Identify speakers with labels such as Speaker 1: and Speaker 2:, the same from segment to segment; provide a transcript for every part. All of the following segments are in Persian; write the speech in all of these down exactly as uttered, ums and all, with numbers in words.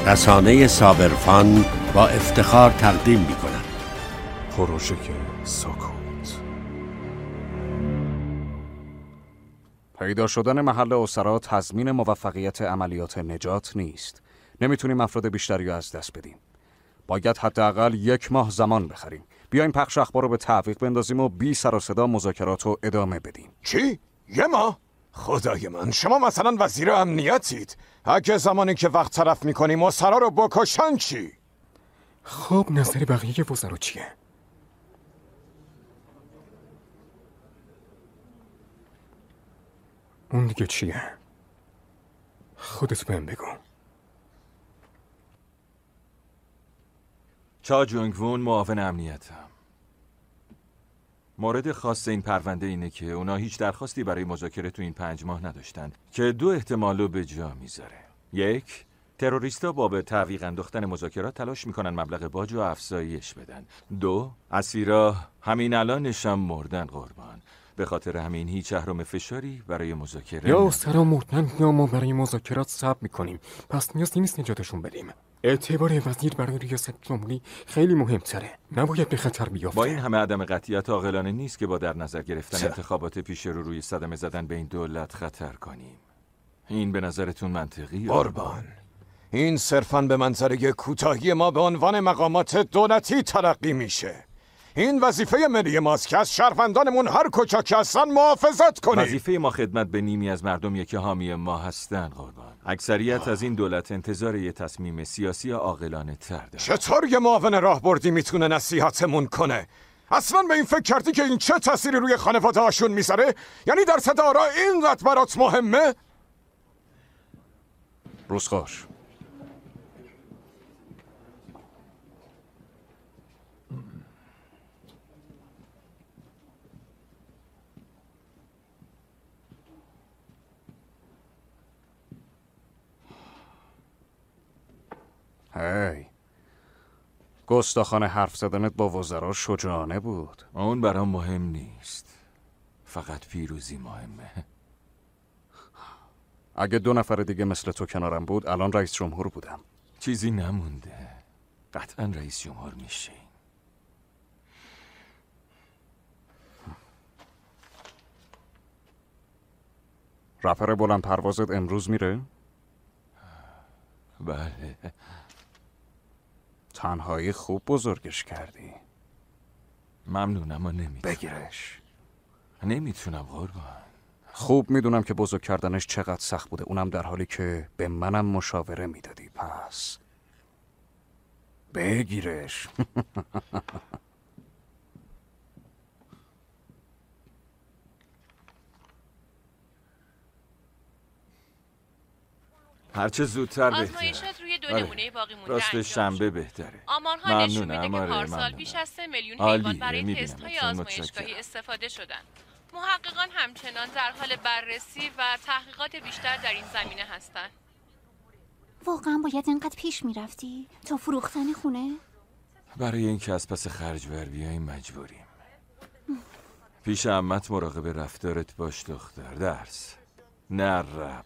Speaker 1: رسانه صابرفان با افتخار تقدیم می‌کند.
Speaker 2: پروژه سکوت. پیدا شدن محل اسرا تضمین موفقیت عملیات نجات نیست. نمیتونیم افراد بیشتری رو از دست بدیم. باید حداقل یک ماه زمان بخریم. بیایم پخش اخبار رو به تعویق بندازیم و بی سر و صدا مذاکرات رو ادامه بدیم.
Speaker 3: چی؟ یه ماه؟ خدای من، شما مثلا وزیر امنیتید. اگه زمانی که وقت طرف میکنیم اسرا رو بکشن چی؟
Speaker 4: خب نظر بقیه وزرا چیه؟ اون دیگه چیه؟ خودت بهم بگو.
Speaker 5: چا جونگ وون، معاون امنیتم. مورد خاص این پرونده اینه که اونا هیچ درخواستی برای مذاکره تو این پنج ماه نداشتن که دو احتمال رو به جا میذاره. یک، تروریستا با به تعویق انداختن مذاکرات تلاش میکنن مبلغ باج و افزایش بدن. دو، اسیرا همین الانشم مردن قربان. به خاطر همین هیچ اهرم فشاری برای مذاکره
Speaker 4: یا سرا مردن یا ما برای مذاکرات صبر میکنیم. پس نیازی نیست نجاتشون بدیم. اعتبار وزیر برای ریاست جمهوری خیلی مهمتره. نباید به خطر بیافته.
Speaker 5: با این همه عدم قطعیت عاقلانه نیست که با در نظر گرفتن چه؟ انتخابات پیش رو روی صدمه زدن به این دولت خطر کنیم. این به نظرتون منطقیه؟
Speaker 3: قربان، این صرفاً به منظره کوتاهی ما به عنوان مقامات دولتی تلقی میشه. این وظیفه ملی ماست که از شهروندانمون هر کجا که هستن محافظت کنیم.
Speaker 5: وظیفه ما خدمت به نیمی از مردمی که حامی ما هستن قربان. اکثریت از این دولت انتظار یه تصمیم سیاسی عاقلانه تر داره.
Speaker 3: چطور یه معاون راهبردی میتونه نصیحتمون کنه؟ اصلا به این فکر کردی که این چه تأثیری روی خانواده هاشون میذاره؟ یعنی درصد آرا اینقدر برات مهمه؟
Speaker 2: روزخوش. هی گستاخانه حرف زدنت با وزرا شجاعانه بود.
Speaker 5: اون برام مهم نیست، فقط پیروزی مهمه.
Speaker 2: اگه دو نفر دیگه مثل تو کنارم بود الان رئیس جمهور بودم.
Speaker 5: چیزی نمونده، قطعا رئیس جمهور میشی.
Speaker 2: رپر بلند پروازت امروز میره؟
Speaker 5: بله.
Speaker 2: تنهایی خوب بزرگش کردی.
Speaker 5: ممنونم اما نمیتونم.
Speaker 2: بگیرش.
Speaker 5: نمیتونم قربان.
Speaker 2: خوب میدونم که بزرگ کردنش چقدر سخت بوده، اونم در حالی که به منم مشاوره میدادی. پس بگیرش.
Speaker 5: هرچه زودتر بهتره.
Speaker 6: آزمایشات روی دو نمونه باقی مونده
Speaker 5: راست شنبه بهتره.
Speaker 6: آمارها نشون میده که پارسال بیش از سه میلیون حیوان برای تست‌های آزمایشگاهی استفاده شدن. محققان همچنان در حال بررسی و تحقیقات بیشتر در این زمینه هستند.
Speaker 7: واقعا باید اینقدر پیش میرفتی تا فروختن خونه؟
Speaker 5: برای اینکه از پس خرج بر بیاییم مجبوریم. پیش عمت مراقب رفتارت باش دختر. درس نه رپ.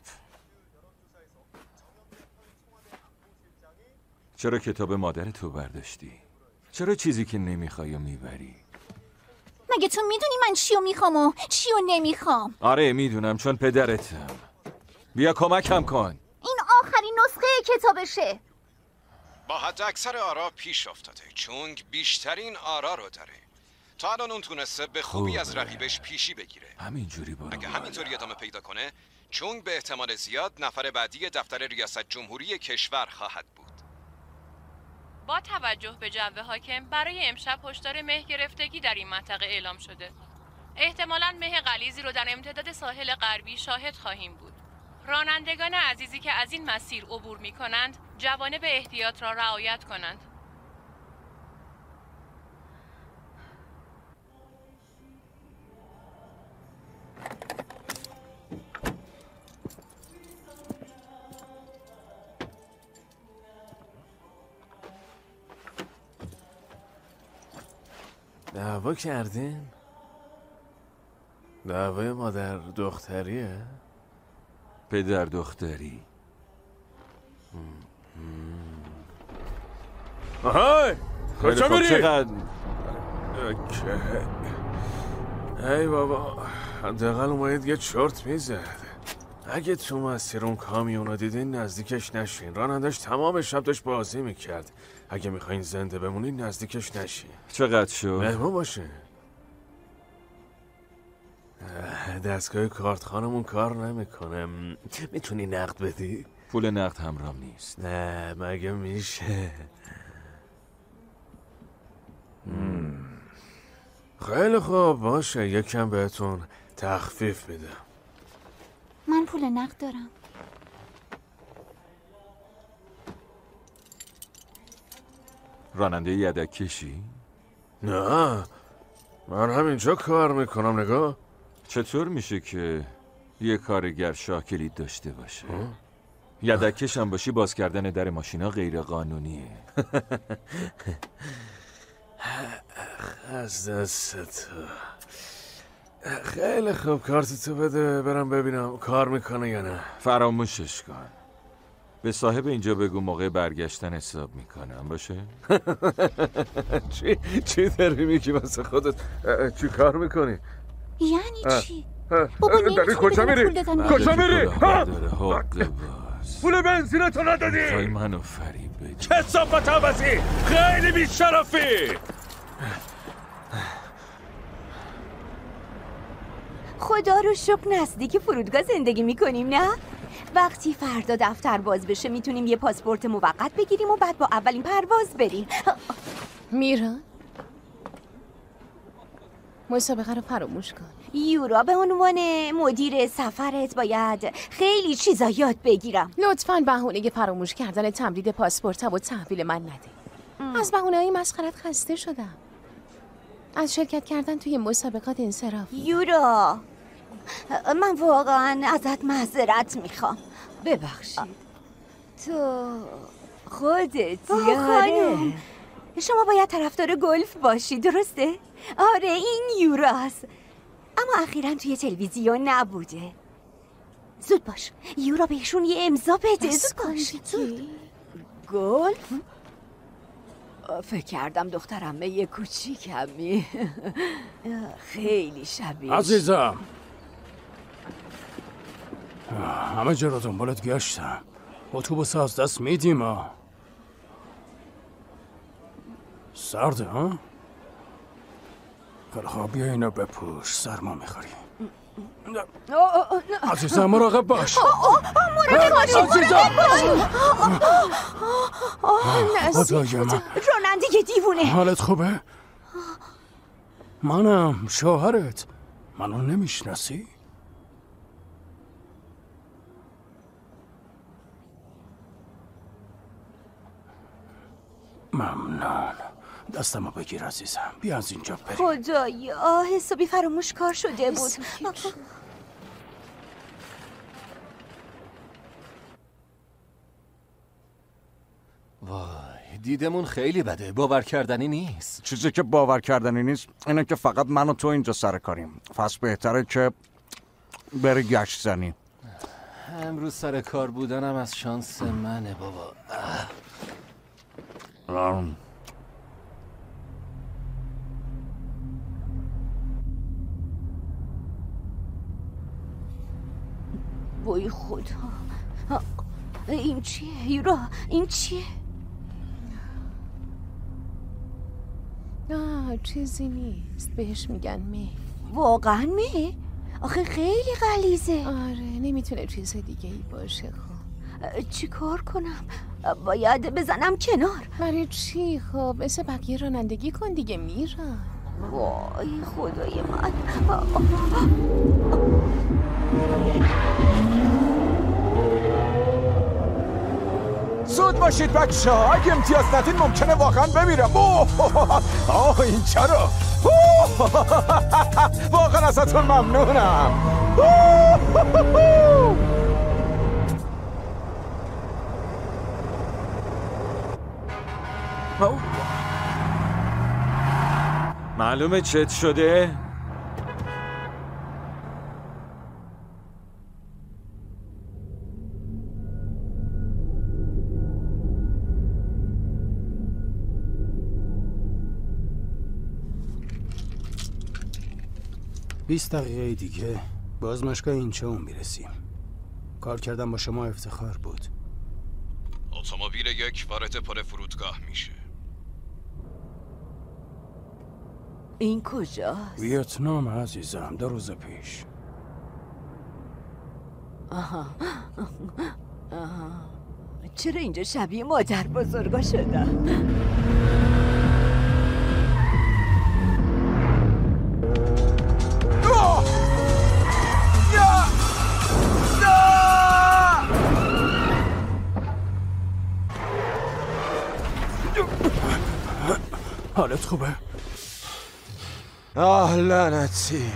Speaker 5: چرا کتاب مادر تو برداشتی؟ چرا چیزی که نمیخوای و میبری؟
Speaker 7: مگه تو میدونی من چیو میخوام و چیو نمیخوام؟
Speaker 5: آره میدونم، چون پدرتم. بیا کمکم کن.
Speaker 7: این آخرین نسخه کتابشه.
Speaker 3: با حد اکثر آرا پیش افتاده. چونگ بیشترین آرا رو داره. تا الان اون تونسته به خوبی خوبه. از رقیبش پیشی بگیره.
Speaker 5: همینجوری برو.
Speaker 3: اگه همینطوری ادامه پیدا کنه، چونگ به احتمال زیاد نفر بعدی دفتر ریاست جمهوری کشور خواهد بود.
Speaker 6: با توجه به جو حاکم برای امشب هشدار مه گرفتگی در این منطقه اعلام شده. احتمالاً مه غلیظی رو در امتداد ساحل غربی شاهد خواهیم بود. رانندگان عزیزی که از این مسیر عبور می کنند جوانب احتیاط را رعایت کنند.
Speaker 8: دعوا کردین؟ دعوای مادر دختریه؟
Speaker 5: پدر دختری.
Speaker 8: م- م- آهای کجا میری؟
Speaker 5: چقدر
Speaker 8: ای بابا حداقل اومدید یه چرت میزد. اگه تو مسیر اون کامیون رو دیدین نزدیکش نشین. رانندش تمام شب داشت بازی میکرد. اگه میخواین زنده بمونین نزدیکش نشین.
Speaker 5: چقدر شد؟
Speaker 8: مهمون باشه. دستگاه کارتخانمون کار نمیکنه. میتونی نقد بدی؟
Speaker 5: پول نقد همرام نیست.
Speaker 8: نه مگه میشه؟ خیلی خوب باشه یکم بهتون تخفیف میدم.
Speaker 7: من پول نقد دارم.
Speaker 5: راننده یدک کشی؟
Speaker 8: نه من همینجا کار میکنم. نگاه
Speaker 5: چطور میشه که یه کارگر شاه کلید داشته باشه؟ یدکش هم باشی باز کردن در ماشینا غیر قانونیه.
Speaker 8: از دست تو. خیلی خوب کارت تو بده برم ببینم کار میکنه یا نه.
Speaker 5: فراموشش کن. به صاحب اینجا بگو موقع برگشتن حساب میکنم باشه؟
Speaker 8: چی چی داری میگی واسه خودت؟ چی کار میکنی؟
Speaker 7: یعنی چی؟
Speaker 8: بابا داری کجا میری؟ کجا میری؟
Speaker 5: پول
Speaker 8: بنزینتو ندادی؟
Speaker 5: خواهی منو فریب بدی.
Speaker 8: کثافت عوضی خیلی بیشرفی.
Speaker 9: خدا رو شکر نزدیک فرودگاه زندگی میکنیم نه؟ وقتی فردا دفتر باز بشه میتونیم یه پاسپورت موقت بگیریم و بعد با اولین پرواز بریم.
Speaker 6: میران مسابقه رو فراموش کن.
Speaker 9: یورا به عنوان مدیر سفرت باید خیلی چیزا یاد بگیرم.
Speaker 6: لطفاً بهونه فراموش کردن تمدید پاسپورت و تحویل من نده. ام. از بهونه‌های مسخرت خسته شدم. از شرکت کردن توی مسابقات انصراف.
Speaker 9: یورا من واقعا ازت معذرت میخوام. ببخشید. تو خودت یاره. شما باید طرفدار گلف باشی درسته؟ آره این یوراست. اما اخیراً توی تلویزیون نبوده. زود باش یورا بهشون یه امضا بده. زود باش زود. گلف؟ فکر کردم دخترم یه کوچیکمی. خیلی شبیه.
Speaker 1: عزیزم همه جا رو دنبالت گشتم. اتوبوس از دست میدیم ها. سرده ها؟ خیلی خواب بیا اینو بپوش سرما میخوری. عزیزم مراقب باش.
Speaker 9: مراقب باش.
Speaker 1: عزیزم
Speaker 9: خدای من راننده یه دیوونه.
Speaker 1: حالت خوبه؟ منم شوهرت. منو نمیشناسی؟ ممنون. دستمو بگیر عزیزم. بیا از اینجا بریم.
Speaker 9: خدایا حسابی فراموش کار شده بود.
Speaker 10: وای دیدمون خیلی بده. باور کردنی نیست.
Speaker 2: چیزی که باور کردنی نیست اینه که فقط من و تو اینجا سر کاریم. پس بهتره که بری گشت زنی.
Speaker 10: امروز سر کار بودنم از شانس منه بابا.
Speaker 2: آم.
Speaker 9: وای خدا این چیه یورا؟ این چیه؟
Speaker 6: آه چیزی نیست. بهش میگن مه.
Speaker 9: واقعا مه؟ آخه خیلی غلیظه.
Speaker 6: آره نمیتونه چیز دیگه ای باشه. خب
Speaker 9: چی کار کنم؟ باید بزنم کنار.
Speaker 6: برای چی؟ خب مثل بقیه رانندگی کن دیگه میرن.
Speaker 9: وای خدای من.
Speaker 3: زود باشید بچه ها. اگه امتیاز ندین ممکنه واقعا بمیرم. آه این چرا؟ واقعا ازتون ممنونم.
Speaker 5: معلومه چت شده؟
Speaker 1: بیست دقیقه دیگه به آزمایشگاه اینچون میرسیم. کار کردن با شما افتخار بود.
Speaker 2: اتومبیل یک وارد پل فرودگاه میشه.
Speaker 9: این کجاست؟
Speaker 1: ویتنام عزیزم، دو روز پیش.
Speaker 9: آها آها چرا اینجا شبیه مادر بزرگا شدن؟
Speaker 1: حالت خوبه؟
Speaker 3: آه لعنتی.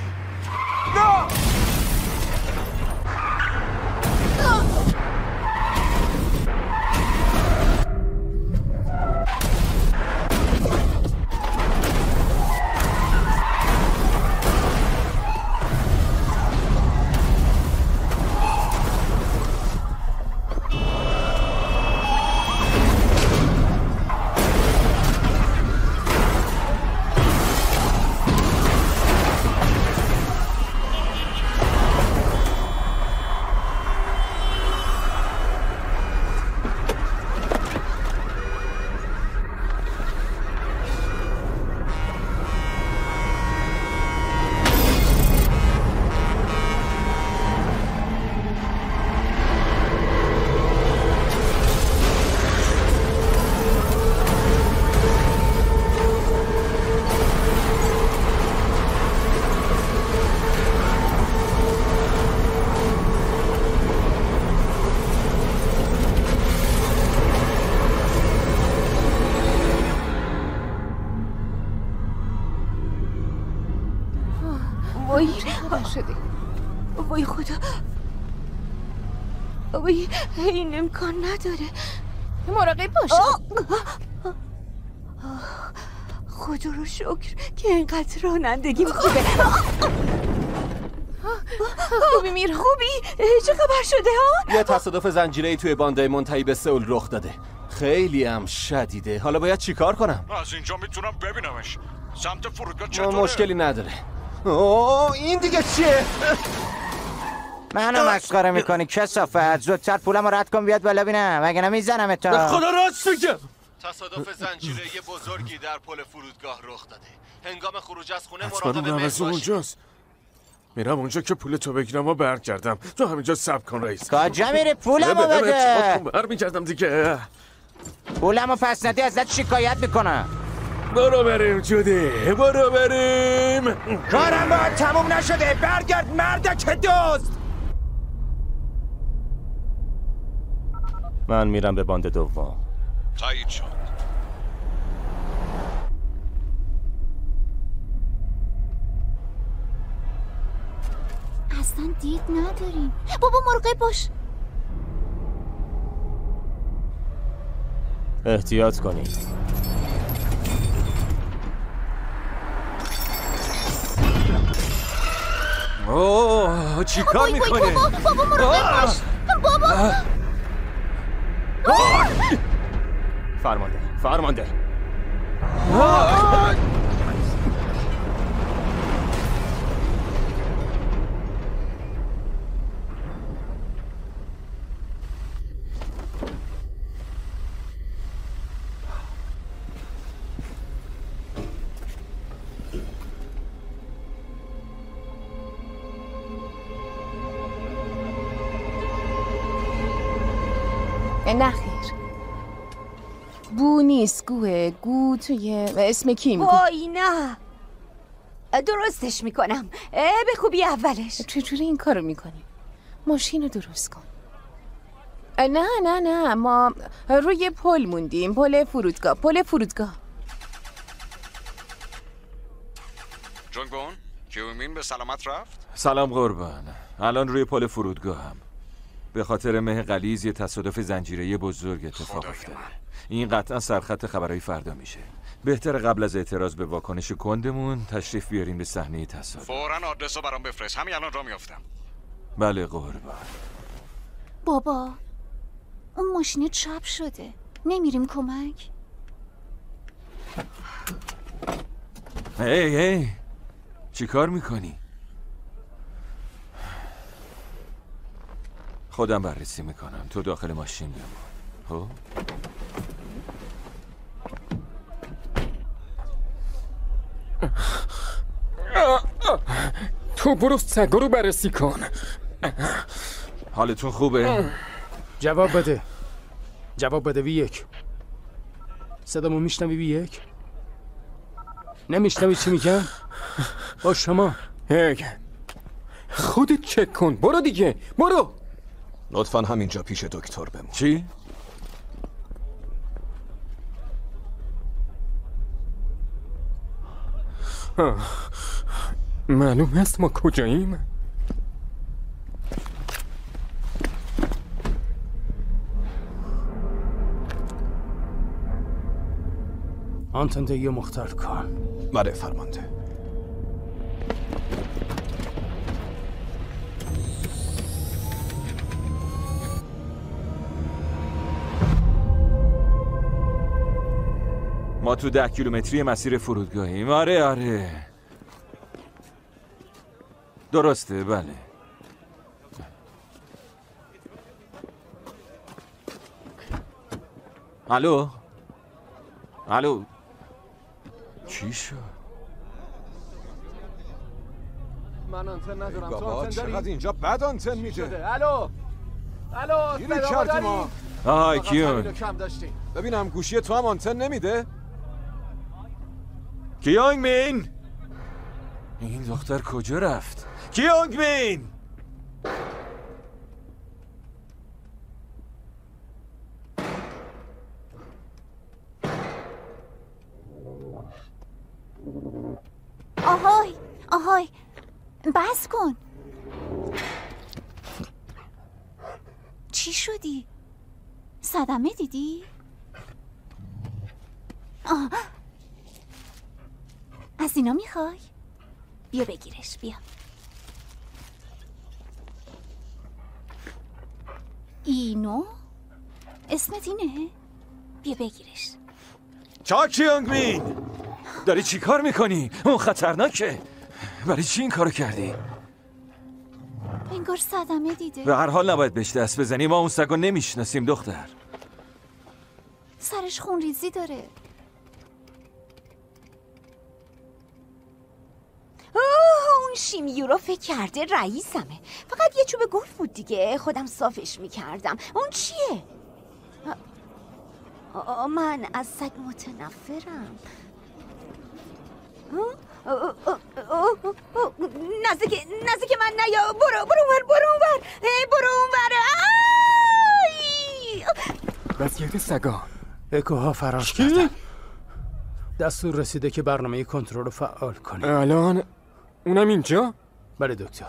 Speaker 9: وای خدا، وای این امکان نداره.
Speaker 11: مراقب باش.
Speaker 9: خدا رو شکر که اینقدر رانندگی خوبه.
Speaker 11: خوبی میر؟
Speaker 9: خوبی؟ چه خبر شده ها؟
Speaker 10: یه تصادف زنجیره‌ای توی باندای منتهی به سئول رخ داده. خیلی هم شدیده. حالا باید چیکار کنم؟
Speaker 2: از اینجا میتونم ببینمش. سمت فرودگاه چطوره؟
Speaker 10: مشکلی نداره. اوه این دیگه چیه؟
Speaker 12: منو مسخره میکنی کثافت. زودتر پولمو رد کن بیاد بالا ببینم مگه نمیزنم تا.
Speaker 10: به خدا راست میگم.
Speaker 13: تصادف زنجیره‌ای بزرگی در پل فرودگاه رخ داده. هنگام خروج از خونه
Speaker 8: حتما
Speaker 13: مراقب
Speaker 8: اون عوض اونجاست. میرم اونجا که پول تو بگیرم و برگردم. تو همینجا صبر کن رئیس.
Speaker 12: کجا میری؟ پولمو بده.
Speaker 8: برمیگردم دیگه.
Speaker 12: پولمو پس ندی ازت شکایت میکنم.
Speaker 8: برو بریم جودی، برو بریم.
Speaker 12: کارم باید تموم نشده. برگرد مردک دوست.
Speaker 10: من میرم به باند دوم.
Speaker 2: تایید شد.
Speaker 7: اصلا دید نداریم. بابا مراقب باش.
Speaker 10: احتیاط کنید.
Speaker 8: اوه چی کار میکنه؟
Speaker 7: بابا بابا مراقب باش. بابا
Speaker 10: فرمانده فرمانده
Speaker 11: نه خیر، بو نیست، گوه. گو توی اسم کیم؟
Speaker 9: وای نه، درستش میکنم به خوبی اولش.
Speaker 11: چجوری این کارو میکنی؟ ماشین رو درست کن. نه نه نه، ما روی پل موندیم. پل فرودگاه. پل فرودگاه.
Speaker 2: جونگون کیومین به سلامت رفت؟
Speaker 5: سلام قربان. الان روی پل فرودگاهم. به خاطر مه غلیظ یه تصادف زنجیره‌ای بزرگ اتفاق افتاده. این قطعا سرخط خبرهای فردا میشه. بهتر قبل از اعتراض به واکنش کندمون تشریف بیارین به صحنه تصادف.
Speaker 2: فوراً آدرسو برام بفرست. همین الان راه میافتم.
Speaker 5: بله قربان.
Speaker 7: بابا اون ماشین چپ شده. نمیریم کمک؟
Speaker 5: هی هی چی کار میکنی؟ خودم بررسی میکنم. تو داخل ماشین بمون. خب؟
Speaker 4: تو برو سگا رو بررسی کن.
Speaker 5: حالتون خوبه؟
Speaker 1: جواب بده. جواب بده وی یک. صدامو میشنوی وی یک؟ نمیشنوی چی میگم؟ با شما.
Speaker 4: هی خودت چک کن. برو دیگه برو.
Speaker 3: لطفاً همینجا پیش دکتر بمون.
Speaker 5: چی؟
Speaker 4: معلوم است ما کجاییم؟
Speaker 1: آنتندهی مختل کن.
Speaker 3: بله فرمانده.
Speaker 5: ما تو ده کیلومتری مسیر فرودگاهیم. آره آره درسته. بله الو الو چی شد؟
Speaker 10: من آنتن ندارم. تو
Speaker 3: بابا
Speaker 10: آنتن داری؟
Speaker 3: چقدر اینجا بد آنتن میده.
Speaker 10: الو الو
Speaker 3: گیری کردیم ما.
Speaker 5: آهای کیون
Speaker 10: کم داشتیم.
Speaker 3: ببینم گوشی تو هم آنتن نمیده.
Speaker 5: کیونگ مین این دختر کجا رفت؟ کیونگ مین
Speaker 7: آهای آهای بس کن. چی شدی؟ صدمه دیدی؟ آه. از اینا میخوای؟ بیا بگیرش. بیا اینو؟ اسمت اینه؟ بیا بگیرش.
Speaker 5: چا کیونگ مین داری چی کار میکنی؟ اون خطرناکه. برای چی این کارو کردی؟
Speaker 7: انگار صدمه دیده.
Speaker 5: به هر حال نباید بهش دست بزنی. ما اون سگو نمیشناسیم دختر.
Speaker 7: سرش خون ریزی داره.
Speaker 9: اون شیمیو رو فکر کرده رئیسمه. فقط یه چوب گلف بود دیگه. خودم صافش میکردم. اون چیه؟ آه من از سگ متنفرم. نزدیک نزدیک من نیا. برو برو اونور برو اونور برو اونور.
Speaker 4: وضعیت سگا.
Speaker 1: اکوها فرار کردن. دستور رسیده که برنامه کنترل رو فعال کنی.
Speaker 4: الان اونم اینجا؟
Speaker 1: بله دکتر.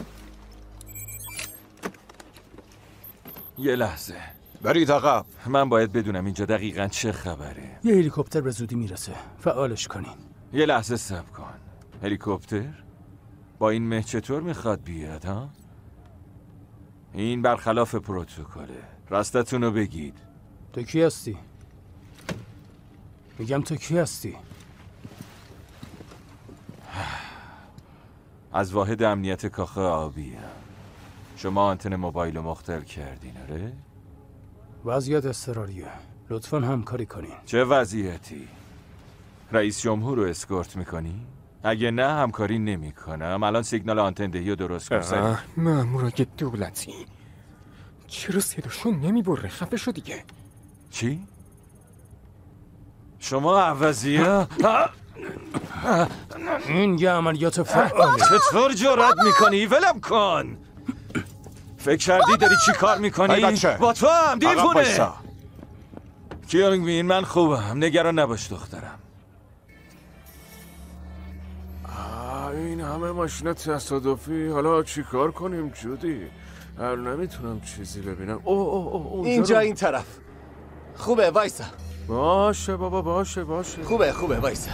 Speaker 5: یه لحظه
Speaker 3: برید عقب.
Speaker 5: من باید بدونم اینجا دقیقاً چه خبره.
Speaker 1: یه هلیکوپتر به زودی میرسه. فعالش کنین.
Speaker 5: یه لحظه صبر کن. هلیکوپتر؟ با این مه چطور میخواد بیاد ها؟ این برخلاف پروتکله. راستتون رو بگید.
Speaker 1: تو کی هستی؟ میگم تو کی هستی؟
Speaker 5: از واحد امنیت کاخ آبی هم. شما آنتن موبایل رو مختل کردین آره؟
Speaker 1: وضعیت اضطراریه. لطفاً همکاری کنین.
Speaker 5: چه وضعیتی؟ رئیس جمهور رو اسکورت میکنی؟ اگه نه همکاری نمی کنم. الان سیگنال آنتن دهی رو درست کن.
Speaker 4: مامورای دولتی چرا صداشون نمیبره؟ خفه شو دیگه.
Speaker 5: چی؟ شما عوضیه؟
Speaker 1: این یه عملیات فعاله.
Speaker 5: چطور جرأت میکنی؟ ولم کن. فکر کردی داری چی کار میکنی؟ با تو هم دیوونه. کیونگ مین من خوبم. نگران نباش دخترم.
Speaker 8: این همه ماشین تصادفی. حالا چی کار کنیم جودی؟ هر نمیتونم چیزی ببینم. اوه اوه اوه
Speaker 10: اینجا
Speaker 8: رو...
Speaker 10: این طرف. خوبه وایسا.
Speaker 8: باشه بابا باشه باشه.
Speaker 10: خوبه خوبه وایسا.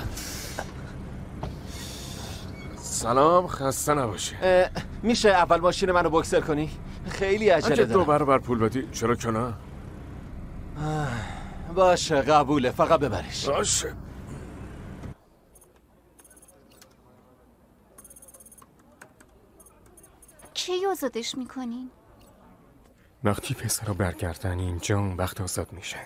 Speaker 8: سلام خسته نباشی.
Speaker 10: میشه اول ماشین منو بوکسر کنی؟ خیلی عجله دارم.
Speaker 8: دو برابر پول بدی چرا که نه؟
Speaker 10: باشه قبوله فقط ببرش.
Speaker 8: باشه.
Speaker 7: کی آزادش میکنین؟
Speaker 4: وقتی پسرا برگردن اینجا اون وقت آزاد میشه.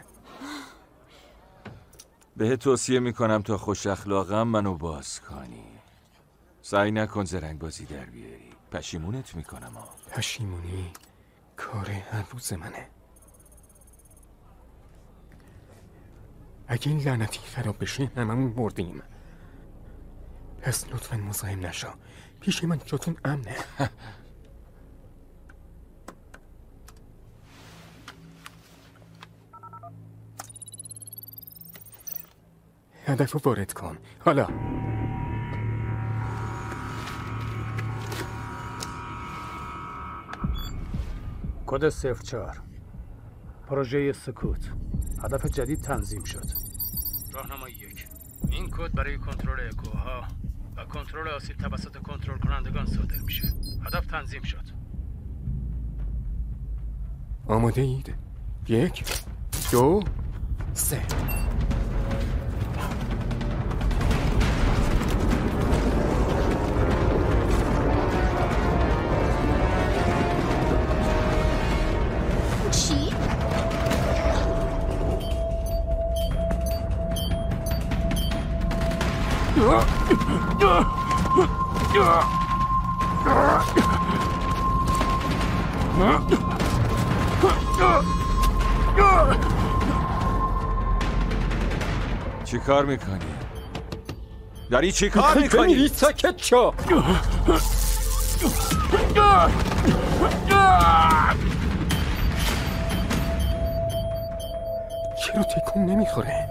Speaker 5: به توصیه میکنم تا خوش اخلاقم منو باز کنی. سعی نکن زرنگ بازی در بیاری. پشیمونت میکنم ها.
Speaker 4: پشیمونی کار هر روز منه. اگه این لعنتی خراب بشه هممون بردیم. پس لطفاً مزاحم نشو. پیش من جاتون امنه. هدف رو وارد کن. حالا
Speaker 1: کد صفر چهار پروژه سکوت. هدف جدید تنظیم شد. راهنمای یک. این کد برای کنترل اکوها و کنترل آسیب توسط کنترل کنندگان صادر میشه. هدف تنظیم شد.
Speaker 4: آماده اید؟ یک دو سه.
Speaker 7: چی؟
Speaker 5: چی کار میکنی؟ داری چی کار میکنی؟
Speaker 4: میری ساکت شو. چرا تکون نمیخوره؟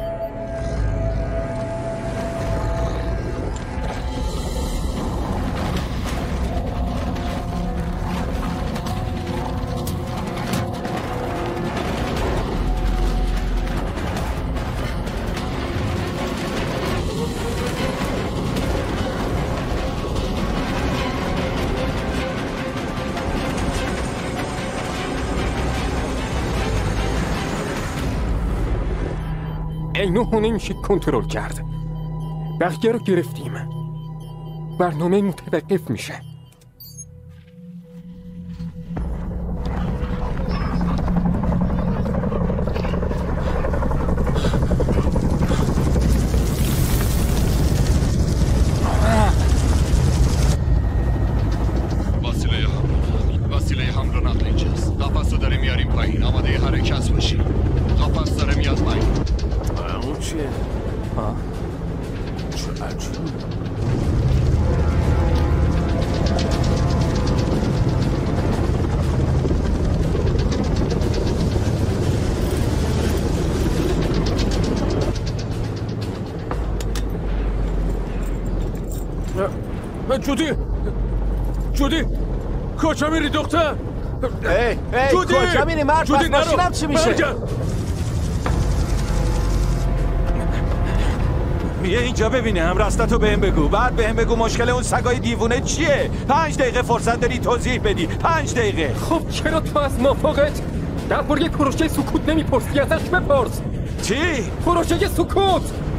Speaker 4: اینو نمیشه کنترل کرد. بقیه رو گرفتیم. برنامه متوقف میشه.
Speaker 13: وسیله حمل وسیله حمل و نقل اینجاست. قفس رو داره میاریم پایین. آماده حرکت باشی. قفس داره میاد پایین.
Speaker 8: اون چیه؟ ها؟ چه عجیب. جودی جودی کجا میری دختر؟
Speaker 10: ای ای کجا میری مرد؟ پس ماشینم چی میشه؟
Speaker 5: میه اینجا ببینم راستتو بهم بگو. بعد بهم بگو مشکل اون سگای دیوونه چیه. پنج دقیقه فرصت داری توضیح بدی. پنج دقیقه.
Speaker 4: خب چرا تو از مافاقت درباره پروژه سکوت نمیپرسی؟ ازش بپرس.
Speaker 5: چی؟
Speaker 4: پروژه سکوت.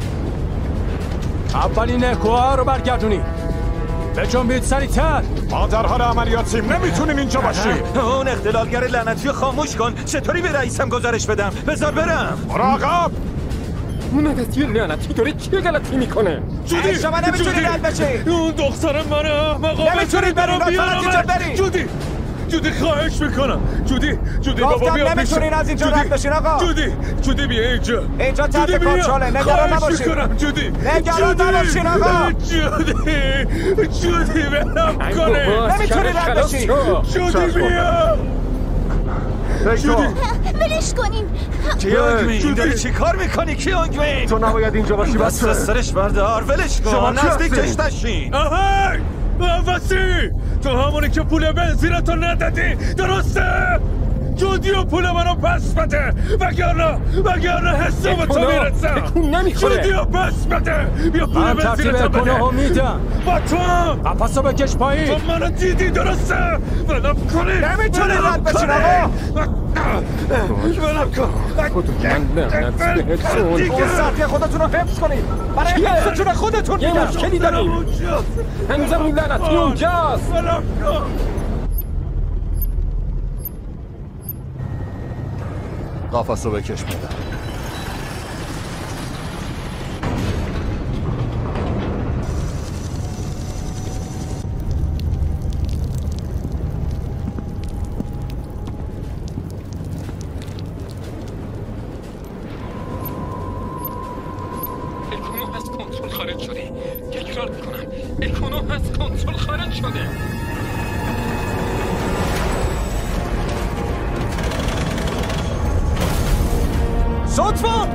Speaker 8: اولین اکوها رو برگردونی. به جنبید سریعتر.
Speaker 3: ما در حال عملیاتیم. نمیتونیم اینجا باشیم.
Speaker 5: اون اختلالگر لعنتی رو خاموش کن. چطوری به رئیسم گزارش بدم؟ بذار برم.
Speaker 3: مراقب.
Speaker 4: اون عدسی لعنتی داره چه غلطی میکنه؟
Speaker 10: جودی شما نمیتونید رد بشی.
Speaker 8: اون دختر منه احمقا.
Speaker 10: نمیتونید بریم. لطفاً بریم.
Speaker 8: جودی جودی خواهش میکنم. جودی جودی بابا بیا پیش.
Speaker 10: نمیتونین از اینجا رد بشین آقا.
Speaker 8: جودی جودی بیا اینجا.
Speaker 10: اینجا تحت کنترله. نگران نباشید.
Speaker 8: جودی
Speaker 10: نگران نباشین آقا.
Speaker 8: جودی جودی برم کنه.
Speaker 10: نمیتونید رد بشی.
Speaker 8: جودی بیا.
Speaker 7: جودی ولش کنین.
Speaker 5: کیانگمین داری چی کار میکنی کیانگمین؟
Speaker 8: تو نباید اینجا باشی
Speaker 5: بچه. سرش بردار ولش کن. نزدیکش نشین.
Speaker 8: آهای وسی تو همونی که پول بنزینتو ندادی درسته؟ جودی و پول منو پس بده وگرنه وگرنه حساب تو میرسم. جودی رو پس بده. بیا پول بنزینتو بده. من میدم با تو قفصو بکش پایین. تو منو دیدی درسته؟ ولم کنی.
Speaker 10: نمیتونی رد بشین آقا.
Speaker 8: ولم کن.
Speaker 10: دیگه سطحی خودتون رو حفظ کنید. برای حفظتون خودتون
Speaker 4: یه مشکلی داریم. هنوزم اون لعنتی اونجاست.
Speaker 8: ولم کن.
Speaker 13: قفس رو بکش میدم.
Speaker 4: الکونوم از کنترل خارج شده. تکرار میکنم، الکونوم از کنترل خارج شده.
Speaker 3: صدفه!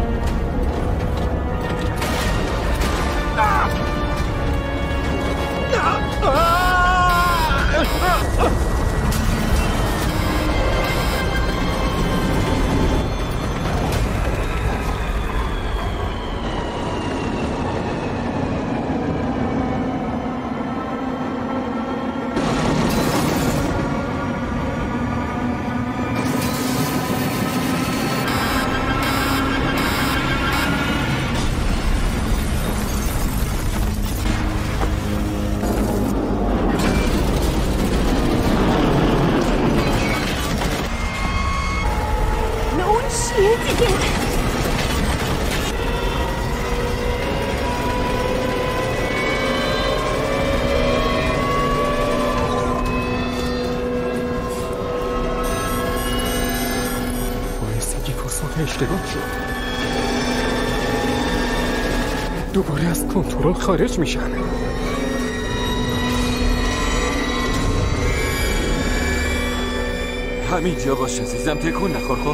Speaker 4: اشتباه شد. دوباره از کنترل خارج میشن.
Speaker 5: همینجا باش عزیزم، تکون نخور. خب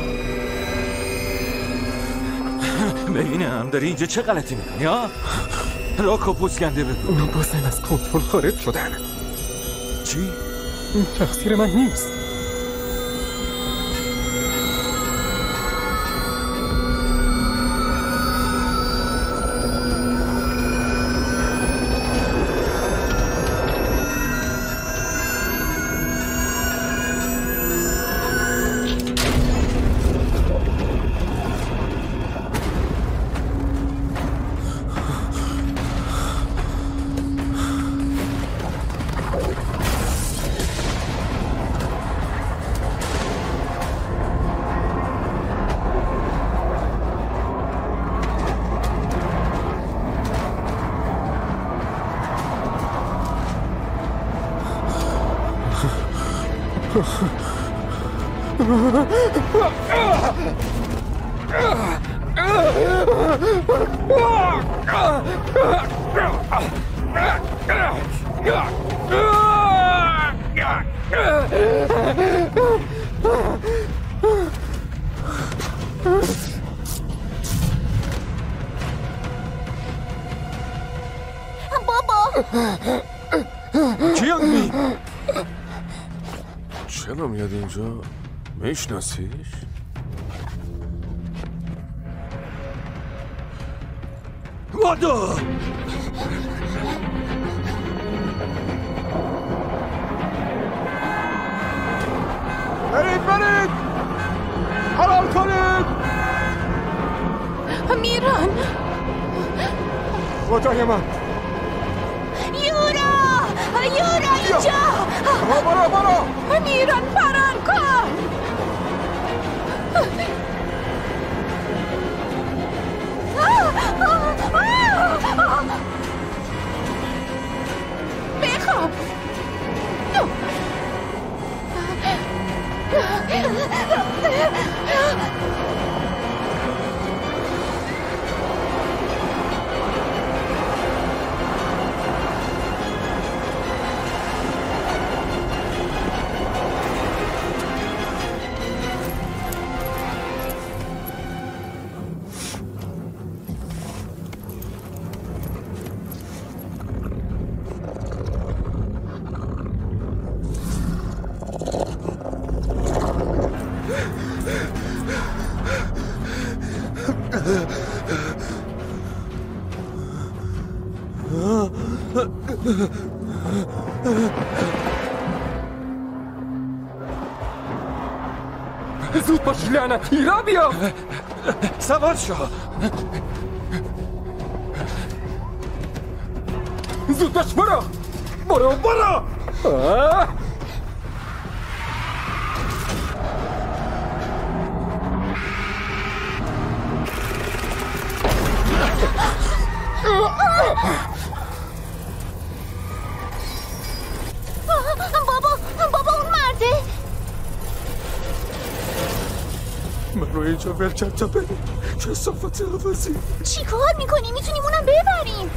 Speaker 5: ببینم داری اینجا چه غلطی میکنی ها؟ راکو پوسکنده بگو.
Speaker 4: اونا بازم از کنترل خارج شدن.
Speaker 5: چی؟
Speaker 4: این تقصیر من نیست.
Speaker 8: کیانگمی چرا میاد اینجا؟ میشناسیش؟
Speaker 5: وادو
Speaker 3: برید برید حلال کنید.
Speaker 11: میران
Speaker 3: خدای من
Speaker 9: یورا یورا اینجا
Speaker 3: برو برو
Speaker 11: میران فرار کن. بخواب.
Speaker 4: زود باش لعنتی، را بیا.
Speaker 5: سوار شو.
Speaker 4: زود باش برو برو برو. آه.
Speaker 8: رو اینجا ول کرد تا بریم. کثافت عوضی.
Speaker 7: چی کار میکنی؟ میتونیم اونم ببریم.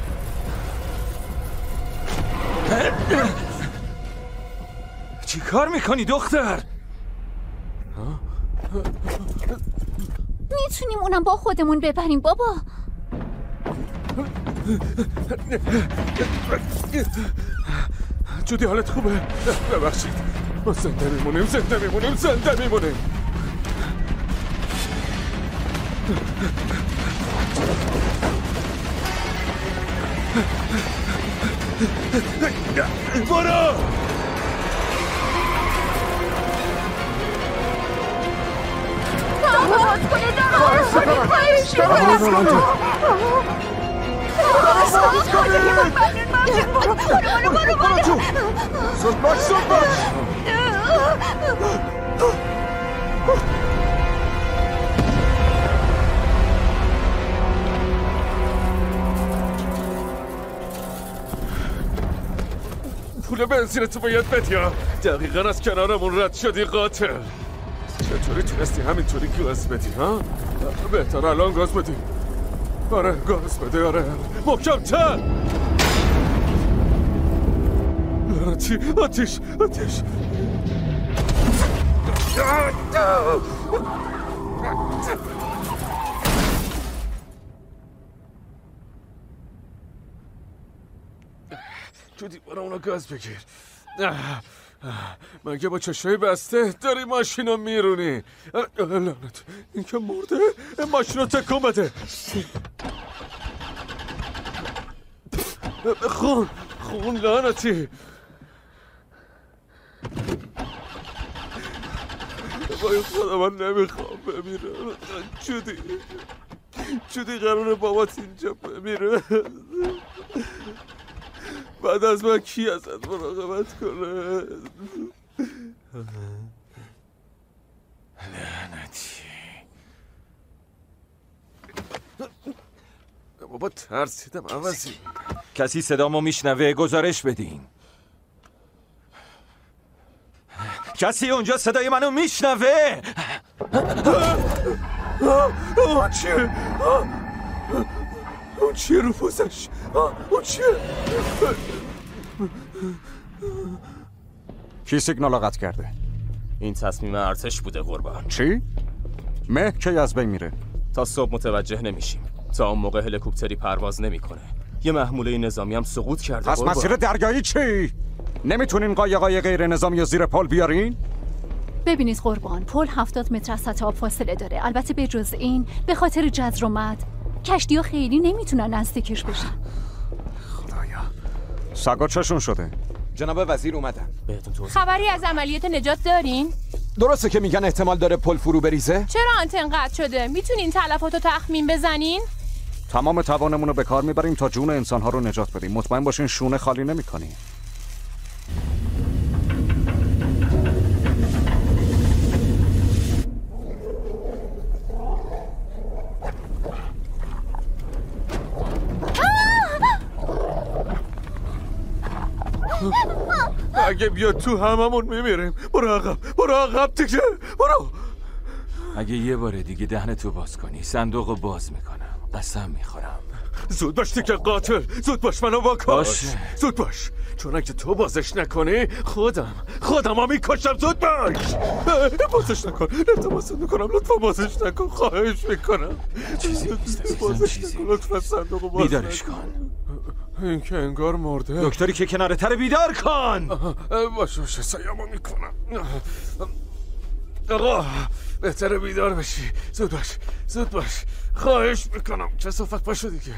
Speaker 8: چی کار میکنی دختر؟
Speaker 7: میتونیم اونم با خودمون ببریم بابا.
Speaker 8: جودی حالت خوبه؟ ببخشید ما زنده میمونیم زنده میمونیم زنده میمونیم. برو
Speaker 7: باز کنه باز کنه باز کنه برو برو برو
Speaker 3: تو زود باش زود باش.
Speaker 8: پول بنزینتو باید بدیا. دقیقا از کنارمون رد شدی قاتل. چطوری تونستی همینطوری گاز بدی ها؟ بهتر الان گاز بدی. آره گاز بده آره محکم تر. لعنتی آتیش آتیش. جودی برای اونا گاز بگیر. مگه با چشمای بسته داری ماشینو میرونی؟ لعنت این که مرده این ماشینو تکون بده. خون خون لعنتی. باید خدا من نمیخوام بمیره. جودی جودی قراره بابات اینجا بمیره. بعد از من کی ازت مراقبت کنه؟ لعنتی. بابا ترسیدم عوضی.
Speaker 5: کسی صدامو میشنوه گزارش بدین. کسی اونجا صدای منو میشنوه؟
Speaker 8: اون چیه؟ اون چیه رو پوزش؟ اون چیه؟
Speaker 2: کی سیگنال قطع کرده؟
Speaker 10: این تصمیم ارتش بوده قربان.
Speaker 2: چی؟ مه کی از بین میره؟
Speaker 10: تا صبح متوجه نمیشیم. تا اون موقع هلیکوپتری پرواز نمیکنه. یه محموله نظامی هم سقوط کرده.
Speaker 2: پس مسیر دریایی چی؟ نمیتونین قایقای غیر نظامی زیر پل بیارین؟
Speaker 7: ببینید قربان، پل هفتاد متر از سطح آب فاصله داره. البته به جز این به خاطر جزر و مد کشتی‌ها خیلی نمیتونن نزدیکش بشن.
Speaker 2: خدایا سگا چشون شده؟
Speaker 3: جناب وزیر اومدن.
Speaker 10: بهتون توضیح.
Speaker 6: خبری از عملیات نجات دارین؟
Speaker 3: درسته که میگن احتمال داره پل فرو بریزه؟
Speaker 6: چرا آنتن قطع شده؟ میتونین تلفاتو تخمین بزنین؟
Speaker 2: تمام توانمون رو به کار میبریم تا جون انسان‌ها رو نجات بدیم. مطمئن باشین شونه خالی نمی‌کنیم.
Speaker 8: اگه بیا تو هممون میمیریم. برو عقب برو عقب دیگه برو.
Speaker 5: اگه یه بار دیگه دهنتو باز کنی صندوقو باز میکنم. قسم میخورم.
Speaker 8: زود باش دیگه قاتل. زود باش منو واکن.
Speaker 5: باشه.
Speaker 8: زود باش چون اگه تو بازش نکنی خودم خودم هم میکشم. زود باش بازش نکن. التماس میکنم لطفا بازش نکن. خواهش میکنم
Speaker 5: چیزی نیست.
Speaker 8: بازش نکن لطفا. صندوقو باز
Speaker 5: بیدارش کن.
Speaker 8: این که انگار مرده.
Speaker 5: دکتری که کنار تر بیدار کن.
Speaker 8: باشه باشه سیامو میکنم. آقا بهتره بیدار بشی. زود باش زود باش خواهش میکنم. کثافت باشو دیگه.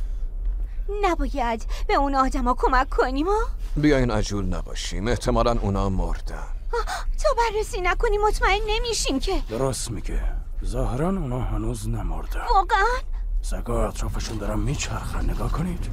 Speaker 9: نباید به اون آدما کمک کنیم ها؟
Speaker 3: بیاین عجول نباشیم. احتمالاً اونا مردن.
Speaker 9: تا بررسی نکنی مطمئن نمیشیم که.
Speaker 1: درست میگه. ظاهراً اونا هنوز نمردن.
Speaker 9: واقعاً؟
Speaker 1: سگا اطرافشون دارن میچرخن. نگاه کنید.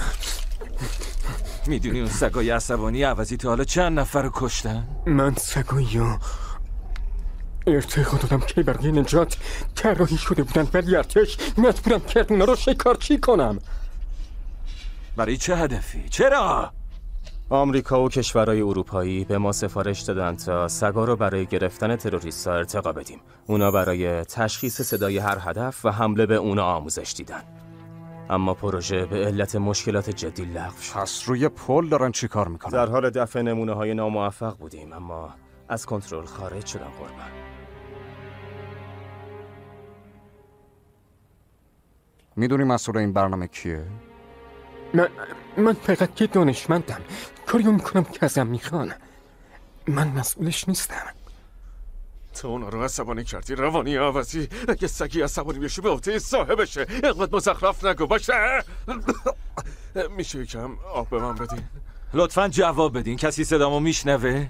Speaker 5: میدونی اون سگای عصبانی عوضی تا حالا چند نفر رو کشتن؟
Speaker 4: من سگایا ارتقا دادم که برای نجات طراحی شده بودن ولی ارتش مجبورم کرد اونا رو شکارچی کنم.
Speaker 5: برای چه هدفی؟ چرا؟
Speaker 10: آمریکا و کشورهای اروپایی به ما سفارش دادن تا سگا رو برای گرفتن تروریست‌ها ارتقا بدیم. اونا برای تشخیص صدای هر هدف و حمله به اونا آموزش دیدن. اما پروژه به علت مشکلات جدی لغو شد.
Speaker 2: پس روی پل دارن چی کار میکنن؟
Speaker 10: در حال دفع نمونه‌های ناموفق بودیم، اما از کنترل خارج شدن قربان.
Speaker 2: میدونی مسئول این برنامه کیه؟
Speaker 4: من من فقط یه دانشمندم. کاریو میکنم که ازم میخوان. من مسئولش نیستم.
Speaker 8: تو اونا رو عصبانی کردی روانی عوضی. اگه سگی عصبانی بشه به عهده صاحبشه. اینقدر مزخرف نگو باشه. میشه یکم آب به من بدین؟
Speaker 5: لطفاً جواب بدین. کسی صدامو میشنوه؟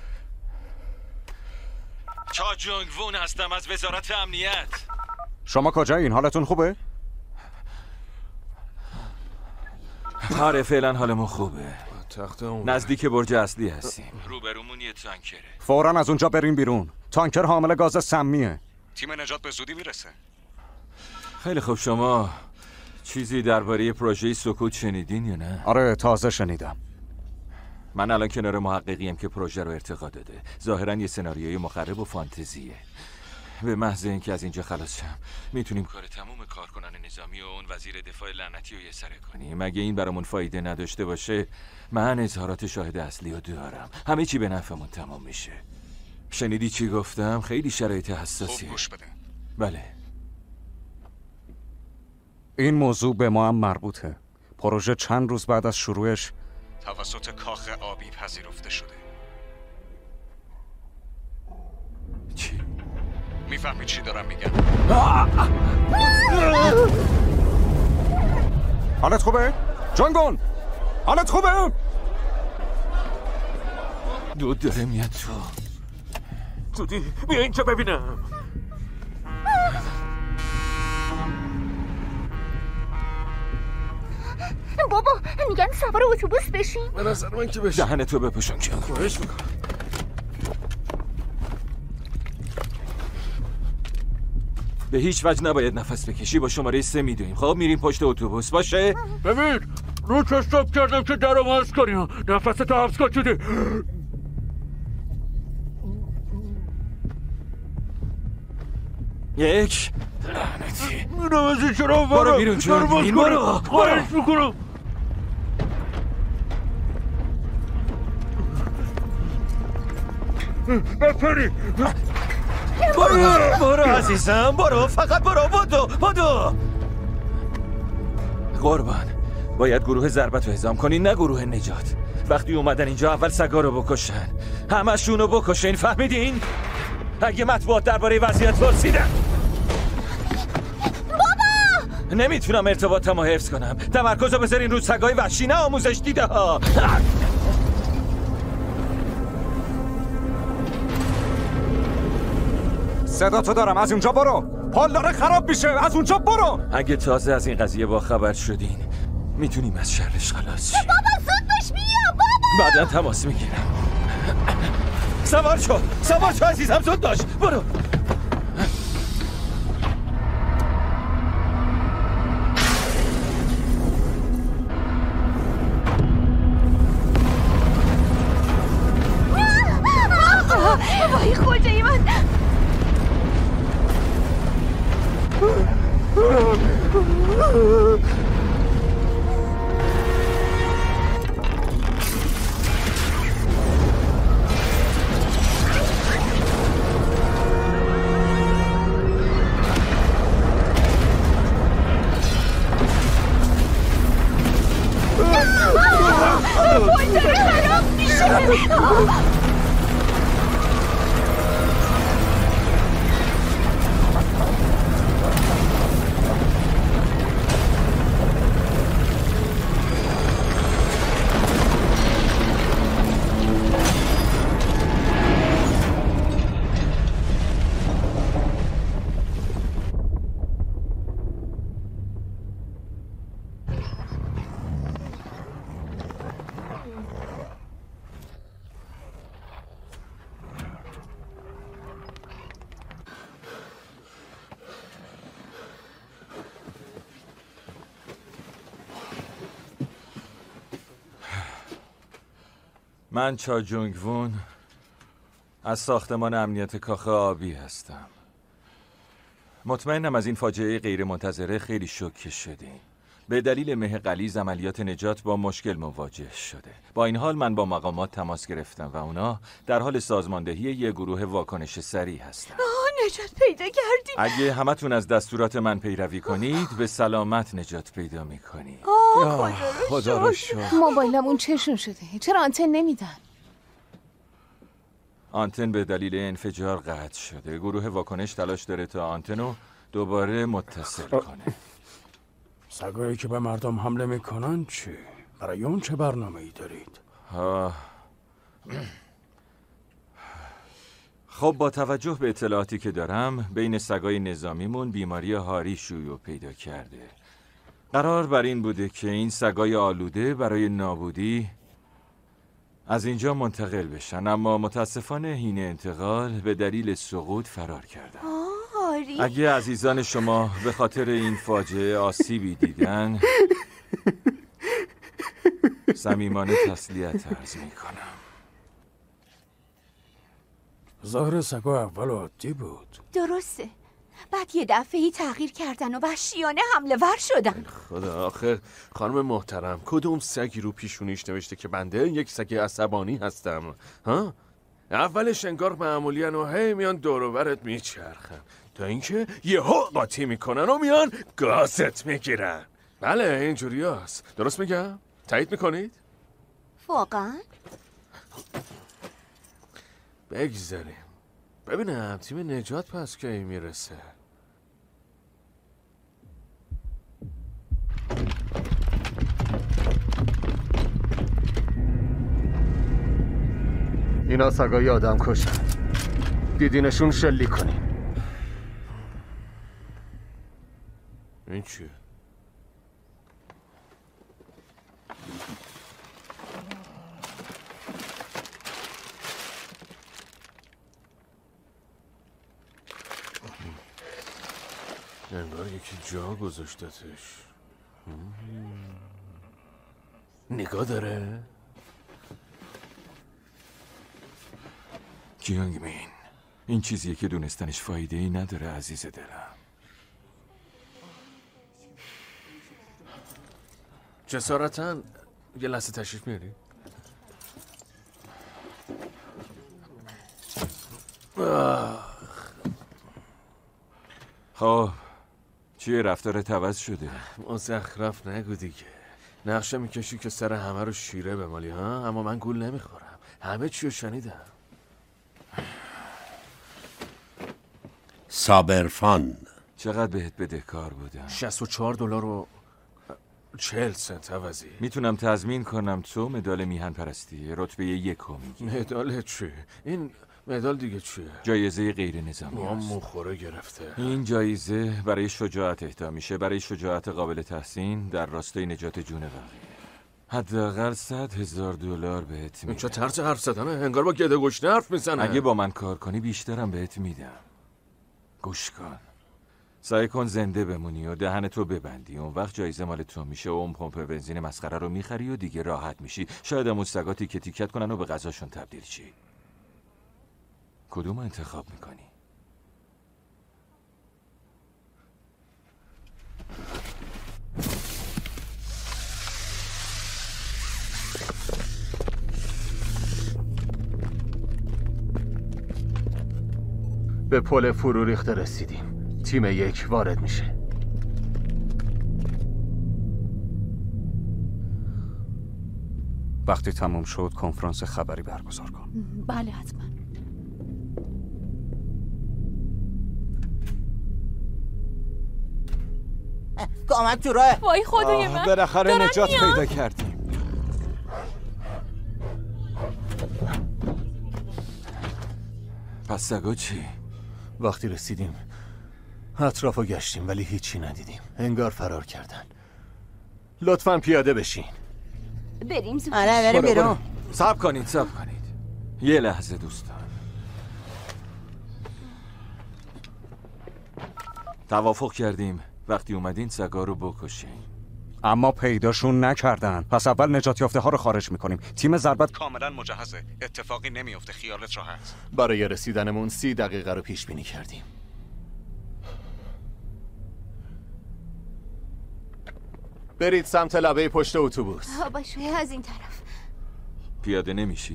Speaker 5: چا جونگ وون هستم از وزارت امنیت.
Speaker 2: شما کجایین؟ حالتون خوبه؟
Speaker 5: آره فعلا حالمون خوبه.
Speaker 8: تخت اون
Speaker 5: نزدیک برج اصلی هستیم. روبرومون یه تانکره.
Speaker 2: فوراً از اونجا بریم بیرون. تانکر حامل گاز سمیه. تیم نجات به زودی میرسه.
Speaker 5: خیلی خوب. شما چیزی درباره پروژه سکوت شنیدین یا نه؟
Speaker 2: آره تازه شنیدم.
Speaker 5: من الان کنار محققیم که پروژه رو ارتقا داده. ظاهراً یه سناریوی مخرب و فانتزیه. به محض اینکه از اینجا خلاص شم میتونیم کار تموم کارکنان نظامی و اون وزیر دفاع لعنتی رو یه سره کنیم. اگه این برامون فایده نداشته باشه من اظهارات شاهد اصلی رو دارم. همه چی به نفعمون تمام میشه. شنیدی چی گفتم؟ خیلی شرایط حساسیه.
Speaker 2: خوب گوش بده.
Speaker 5: بله.
Speaker 2: این موضوع به ما هم مربوطه. پروژه چند روز بعد از شروعش توسط کاخ آبی پذیرفته شده.
Speaker 5: چی؟
Speaker 2: میفهمی چی دارم میگم؟ حالت خوبه؟ جانگون حالت خوبه؟
Speaker 5: دود داره میاد تو.
Speaker 8: زودی بیا اینجا ببینم.
Speaker 14: بابا میگن سوار اتوبوس بشین.
Speaker 8: به نظر من که بشین.
Speaker 5: دهنتو بپوشون که
Speaker 8: خواهش میکنم.
Speaker 5: به هیچ وجه نباید نفس بکشی. با شماره سه میدویم. خب میریم پشت اتوبوس باشه؟
Speaker 1: ببین رو چشتاب کردم که در رو باز کنیم. نفستو حبس کن شده.
Speaker 5: یک لعنتی.
Speaker 1: نمازی چرا
Speaker 5: برو بیرون جون. برو
Speaker 1: خواهش میکنم. بپری.
Speaker 5: برو برو عزیزم برو. فقط برو. بدو بدو. قربان باید گروه ضربت رو اعزام کنی نه گروه نجات. وقتی اومدن اینجا اول سگا رو بکشن. همشون رو بکشین. فهمیدین؟ اگه مطبوعات درباره وضعیت پرسیدن بابا نمیتونم ارتباطمو حفظ کنم. تمرکز رو بذارین رو سگای وحشی نه آموزش دیده ها.
Speaker 2: صدا تو دارم. از اونجا برو. حال داره خراب میشه. از اونجا برو.
Speaker 5: اگه تازه از این قضیه با خبر شدین میتونیم از شرش خلاص شیم.
Speaker 14: بابا زود باش بیا بابا.
Speaker 5: بعدا تماس میگیرم. سوار شو. سوار شو عزیزم. زود باش. برو.
Speaker 14: وای خدای من. وای داره خراب میشه.
Speaker 5: من چا جونگ وون از ساختمان امنیت کاخ آبی هستم. مطمئنم از این فاجعه غیر منتظره خیلی شوکه شدیم. به دلیل مه غلیظ عملیات نجات با مشکل مواجه شده. با این حال من با مقامات تماس گرفتم و اونا در حال سازماندهی یک گروه واکنش سریع هستن.
Speaker 9: آه نجات پیدا کردیم.
Speaker 5: اگه همتون از دستورات من پیروی کنید به سلامت نجات پیدا میکنید.
Speaker 9: آه خدا رو شکر.
Speaker 11: موبایلمون چشون شده. چرا آنتن نمیدن؟
Speaker 5: آنتن به دلیل انفجار قطع شده. گروه واکنش تلاش داره تا آنتنو دوباره متصل کنه.
Speaker 1: سگایی که به مردم حمله میکنن چی؟ برای اون چه برنامه ای دارید؟
Speaker 5: ها. خب با توجه به اطلاعاتی که دارم بین سگای نظامیمون بیماری هاری شیوع پیدا کرده. قرار بر این بوده که این سگای آلوده برای نابودی از اینجا منتقل بشن، اما متاسفانه حین انتقال به دلیل سقوط فرار کردن.
Speaker 9: هاری؟
Speaker 5: اگه عزیزان شما به خاطر این فاجعه آسیبی دیدن صمیمانه تسلیت عرض میکنم.
Speaker 1: ظاهر سگا اول عادی بود.
Speaker 9: درسته. بعد یه دفعه‌ای تغییر کردن و وحشیانه حمله ور شدن.
Speaker 8: خدا آخه خانم محترم کدوم سگی رو پیشونیش نوشته که بنده یک سگ عصبانی هستم؟ ها؟ اولش انگار معمولیان و هی میان دور و برت میچرخن تا اینکه یهو قاطی میکنن و میان گازت میگیرن. بله اینجوری هست. درست میگم؟ تایید میکنید؟
Speaker 9: واقعا؟
Speaker 8: بگذاریم ببینم تیم نجات پس کی میرسه.
Speaker 1: اینا سگای آدم کشن. دیدینشون شلی کنین.
Speaker 8: این چیه؟ انگار یکی جا گذاشتتش. نگاه داره؟
Speaker 5: کیانگ مین، این چیزیه که دونستنش فایده ای نداره عزیز دلم.
Speaker 8: جسارتاً یه لحظه تشریف میاری؟
Speaker 5: خب چیه رفتارت عوض شده؟
Speaker 8: مزخرف نگو دیگه. نقشه میکشی که سر همه رو شیره بمالی ها، اما من گول نمیخورم. همه چی رو شنیدم.
Speaker 15: صابرفان
Speaker 5: چقدر بهت بدهکار بودم؟
Speaker 8: شصت و چهار دلار و چهل سنت عوضی.
Speaker 5: میتونم تضمین کنم تو مدال میهن پرستی رتبه یکو میگی.
Speaker 8: مدال چی؟ این مدال دیگه چیه؟
Speaker 5: جایزه غیر نظامی
Speaker 8: ما
Speaker 5: است.
Speaker 8: مخوره گرفته.
Speaker 5: این جایزه برای شجاعت اهدا میشه، برای شجاعت قابل تحسین در راستای نجات جون بقیه. حداقل صد هزار دلار بهت میدم.
Speaker 8: چه طرز حرف زدنه؟ انگار با گده گشنه حرف میزنه.
Speaker 5: اگه با من کار کنی بیشترم بهت میدم. گوش کن. سعی کن زنده بمونی و دهنتو ببندی. اون وقت جایزه مال تو میشه و اون پمپ بنزین مسخره رو میخری و دیگه راحت میشی. شاید هم مستقاتی که تیکت کنن و به غذاشون تبدیل شی. کدوم انتخاب میکنی؟
Speaker 1: به پل فرو ریخته رسیدیم. تیم یک وارد میشه.
Speaker 2: وقتی تموم شد کنفرانس خبری برگزار کن.
Speaker 7: بله حتما.
Speaker 12: کامک تو راه.
Speaker 6: وای خدای من،
Speaker 3: بالاخره نجات پیدا کردیم.
Speaker 5: پس سگا چی؟
Speaker 1: وقتی رسیدیم اطرافو گشتیم ولی هیچی ندیدیم. انگار فرار کردن. لطفاً پیاده بشین.
Speaker 9: بریم زود.
Speaker 12: آره بریم بیرون.
Speaker 5: صبر کنید صبر کنید یه لحظه دوستان. توافق کردیم وقتی اومدین سگا رو بکشین.
Speaker 2: اما پیداشون نکردن. پس اول نجات یافته ها رو خارج میکنیم. تیم ضربت کاملا مجهزه. اتفاقی نمیفته، خیالت راحت.
Speaker 13: برای رسیدنمون سی دقیقه رو پیش بینی کردیم. برید سمت لبه پشت اتوبوس.
Speaker 9: باشه از این طرف.
Speaker 5: پیاده نمیشی؟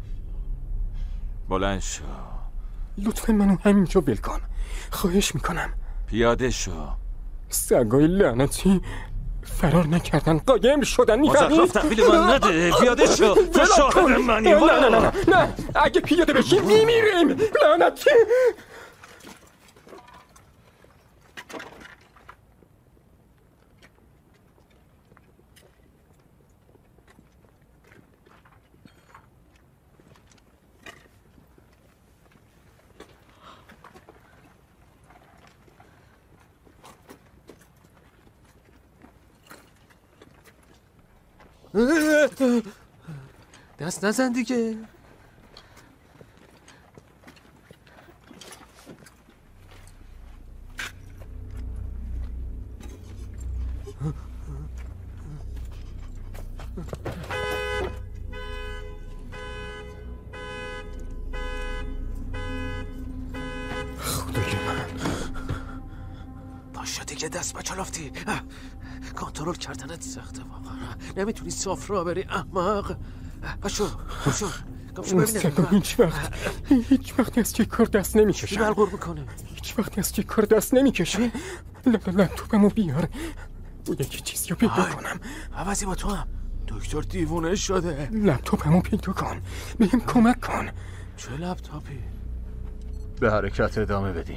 Speaker 5: بلند شو.
Speaker 4: لطفا منو همینجا ول کن. خواهش میکنم.
Speaker 5: پیاده شو.
Speaker 4: سگای لعنتی فرار نکردن، قایم شدن. میفهمی؟
Speaker 5: مزخرف تحویل من نده. پیاده شو. تو شاهد منی.
Speaker 4: نه نه نه نه نه. اگه پیاده بشیم میمیریم. لعنتی.
Speaker 8: دست نزن دیگه.
Speaker 4: خدای من.
Speaker 8: پاشا دیگه دست بچلافتی. کنترل کردنت سخته واقعا. نمیتونی صاف را بری احمق. پاشو پاشو کمشو ببینم.
Speaker 4: هیچ وقت هیچ وقت از که کار دست نمیکشه.
Speaker 8: بلغور میکنه.
Speaker 4: هیچ وقت از که کار دست نمیکشه. لپتاپمو بیار. باید یکی چیزی رو پیدا کنم.
Speaker 8: عوضی با تو هم. دکتر دیوونه شده.
Speaker 4: لپتاپمو پیدا کن. بهم کمک کن.
Speaker 8: چه لپتاپی؟
Speaker 13: به حرکت ادامه بدین.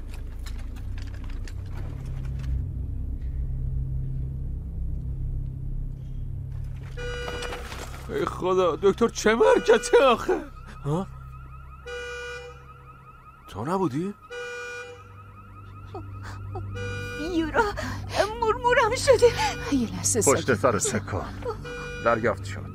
Speaker 8: ای خدا دکتر چه مرکته آخه؟ ها؟ تو نبودی؟
Speaker 9: یورا مرمورم شده.
Speaker 11: یه لحظه
Speaker 13: پشت سر سکان دریافت شد.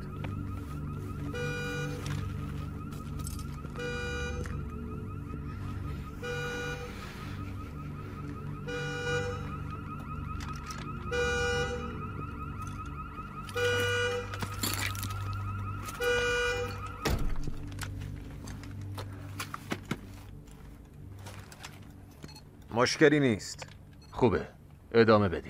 Speaker 3: مشکلی نیست.
Speaker 13: خوبه، ادامه بدین.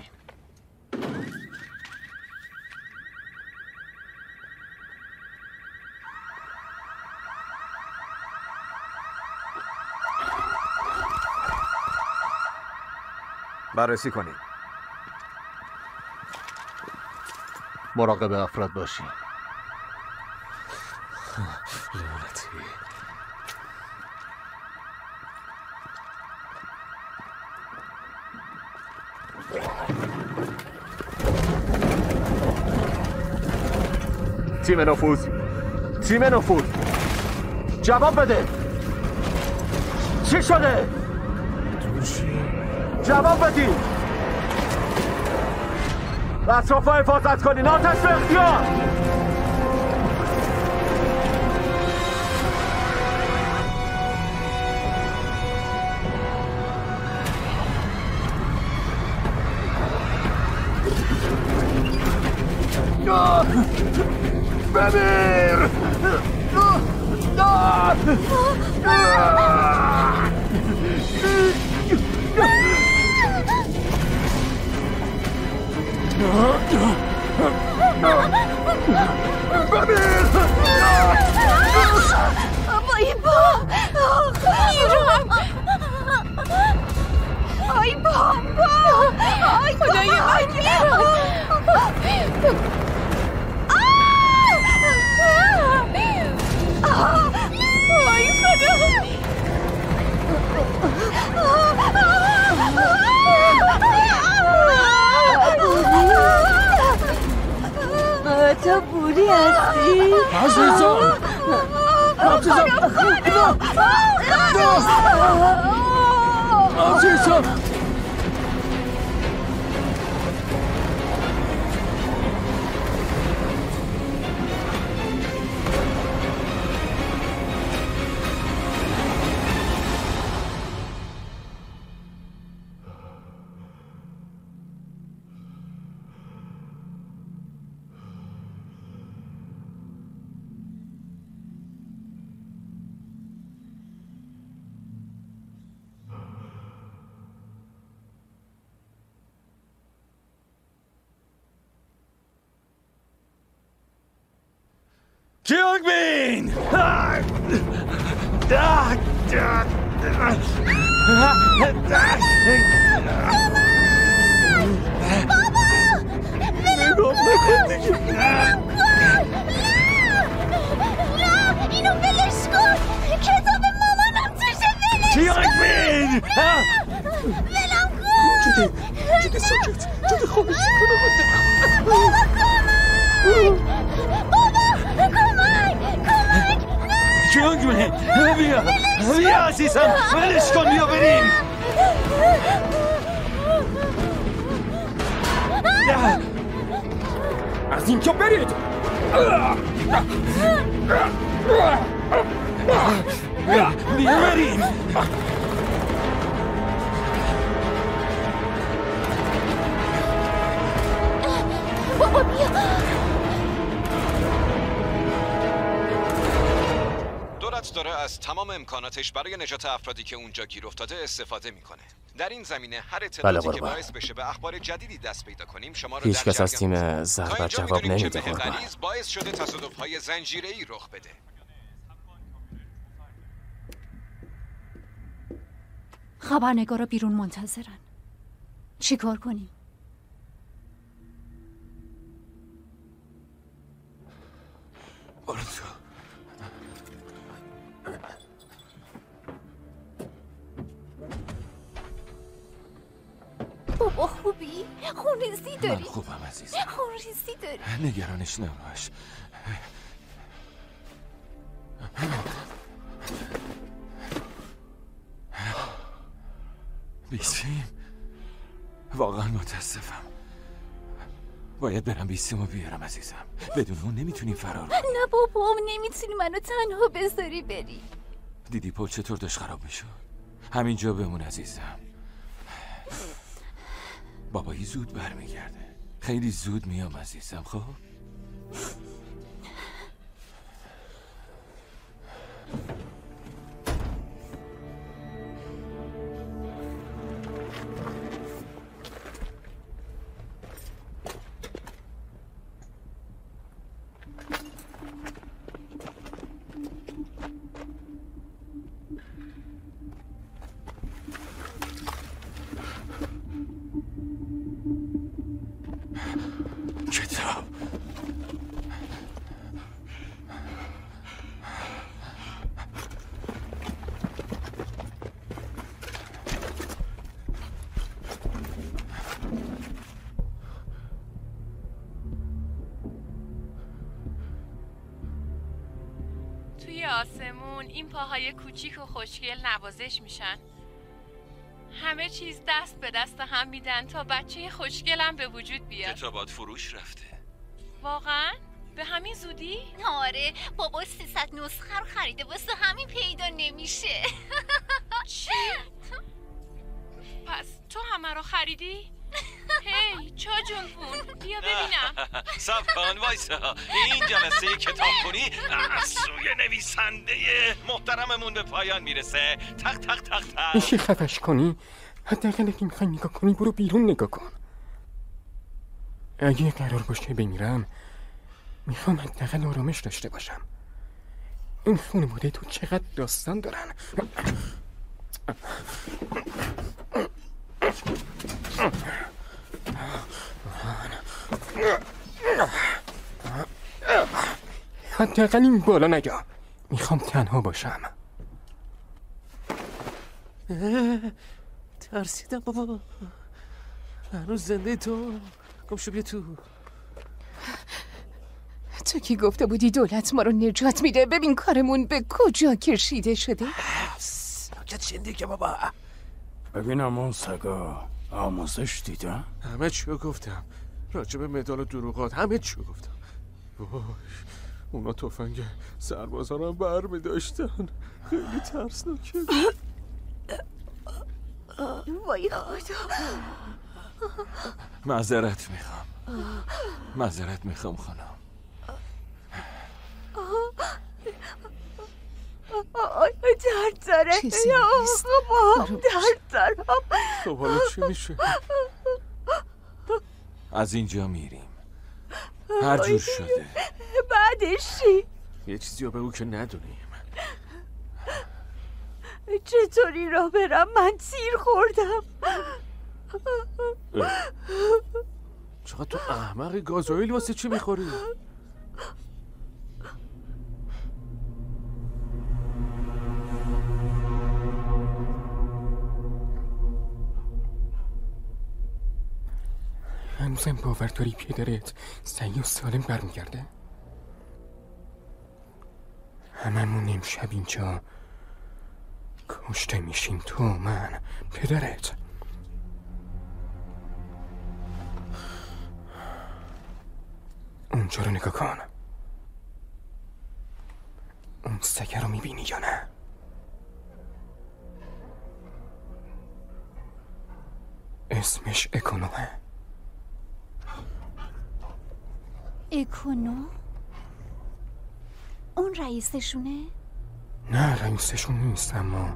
Speaker 3: بررسی کنید.
Speaker 13: مراقب افراد باشین.
Speaker 8: لعنتی.
Speaker 13: تیم نفوذ، تیم نفوذ، جواب بده. چی شده؟ جواب بدید. اطراف حفاظت کنین. آتش به اختیار. بمیر.
Speaker 9: وای با ایران. آی بابا. آی
Speaker 11: خدای من ایران.
Speaker 9: آی خدا. تو بوری هستی؟
Speaker 14: عزیزم عزیزم عزیزم
Speaker 8: کیانگ بین!
Speaker 14: نگاه نکن دیگه.
Speaker 15: نه اینو ولش کن. کتاب مامانم توشه. ولش کن.
Speaker 14: کیانگ بین!
Speaker 15: ولم کن.
Speaker 14: جده جده ساکت. جده خواهش کنم.
Speaker 15: بابا کمک. بابا کمک. کمک.
Speaker 14: کیانگ بین بیا بیا عزیزم ولش کن بیا بریم.
Speaker 4: از اینجا برید.
Speaker 14: بیا بریم.
Speaker 15: بابا بیا.
Speaker 3: دولت داره از تمام امکاناتش برای نجات افرادی که اونجا گیر افتاده استفاده میکنه. در این زمینه هر اطلاعاتی که باعث بشه به اخبار جدیدی دست پیدا کنیم شما رو در
Speaker 10: هیچ کس از
Speaker 3: جریان
Speaker 10: تیم زحمت جواب نمیده قربان.
Speaker 3: باعث شده تصادف‌های زنجیره‌ای رخ بده.
Speaker 7: خبرنگارا بیرون منتظرن. چی کار کنیم؟
Speaker 15: بابا خوبی؟ خونریزی داری؟
Speaker 5: من خوبم عزیزم.
Speaker 15: خونریزی داری؟
Speaker 5: نگرانش نباش. بیسیم واقعا متاسفم. باید برم بیسیمو بیارم عزیزم. بدون اون نمیتونیم فرار کنیم.
Speaker 15: نه بابا نمیتونی منو تنها بذاری بری.
Speaker 5: دیدی پل چطور داشت خراب میشد؟ همینجا بمون عزیزم. بابایی زود برمیگرده. خیلی زود میام عزیزم. خب کتاب
Speaker 6: توی آسمون این پاهای کوچیک و خوشگل نوازش میشن. همه چیز دست به دست هم میدن تا بچه خوشگلم به وجود بیاد.
Speaker 5: کتابات فروش رفته.
Speaker 6: واقعا؟ به همین زودی؟
Speaker 15: آره بابا سیصد نسخه رو خریده واسه همین پیدا نمیشه.
Speaker 6: چی؟ پس تو همه رو خریدی؟ هی چا جون بیا ببینم.
Speaker 5: صبر کن وایسا. این جلسه کتابخونی از سوی نویسنده محترممون به پایان میرسه. تق تق تق تق.
Speaker 4: میشه خفش کنی؟ حداقل اگه میخوای نگاه کنی برو بیرون نگاه کن. اگه قرار باشه بمیرم میخوام حداقل آرامش داشته باشم. این خانواده تو چقدر داستان دارن. حداقل این بالا نگاه. میخوام تنها باشم.
Speaker 8: ترسیدم بابا. هنوز زنده تو. گمشو بیا تو.
Speaker 11: تو کی گفته بودی دولت ما رو نجات میده؟ ببین کارمون به کجا کشیده شده.
Speaker 8: ساکت شندی که بابا.
Speaker 1: ببینم اون سگا آموزش دیدن؟
Speaker 8: همه چیو گفتم. راجب مدال دروغات همه چیو گفتم. وای اونا تفنگ سربازا رو بر می داشتن. خیلی ترسناکه.
Speaker 15: وای خدا.
Speaker 5: معذرت میخوام. معذرت میخوام خانم.
Speaker 15: درد داره.
Speaker 11: چیزی نیست.
Speaker 15: درد دارم.
Speaker 8: خب حالا چی میشه؟
Speaker 5: از اینجا میریم. هر جور شده.
Speaker 15: بعدش چی؟
Speaker 8: یه چیزی رو بگو که ندونیم.
Speaker 9: چطوری راه برم؟ من تیر خوردم.
Speaker 8: چقدر تو احمقی، گازوئیل واسه چی میخوری؟
Speaker 4: هنوزم باور داری پدرت سعی و سالم برمیگرده؟ هممون امشب اینجا کشته میشیم، تو، من، پدرت. اونجا رو نگاه کن. اون سگه رو میبینی یا نه؟ اسمش اکونومه.
Speaker 7: اکونو؟ اون رئیسشونه؟
Speaker 4: نه رئیسشون نیست، اما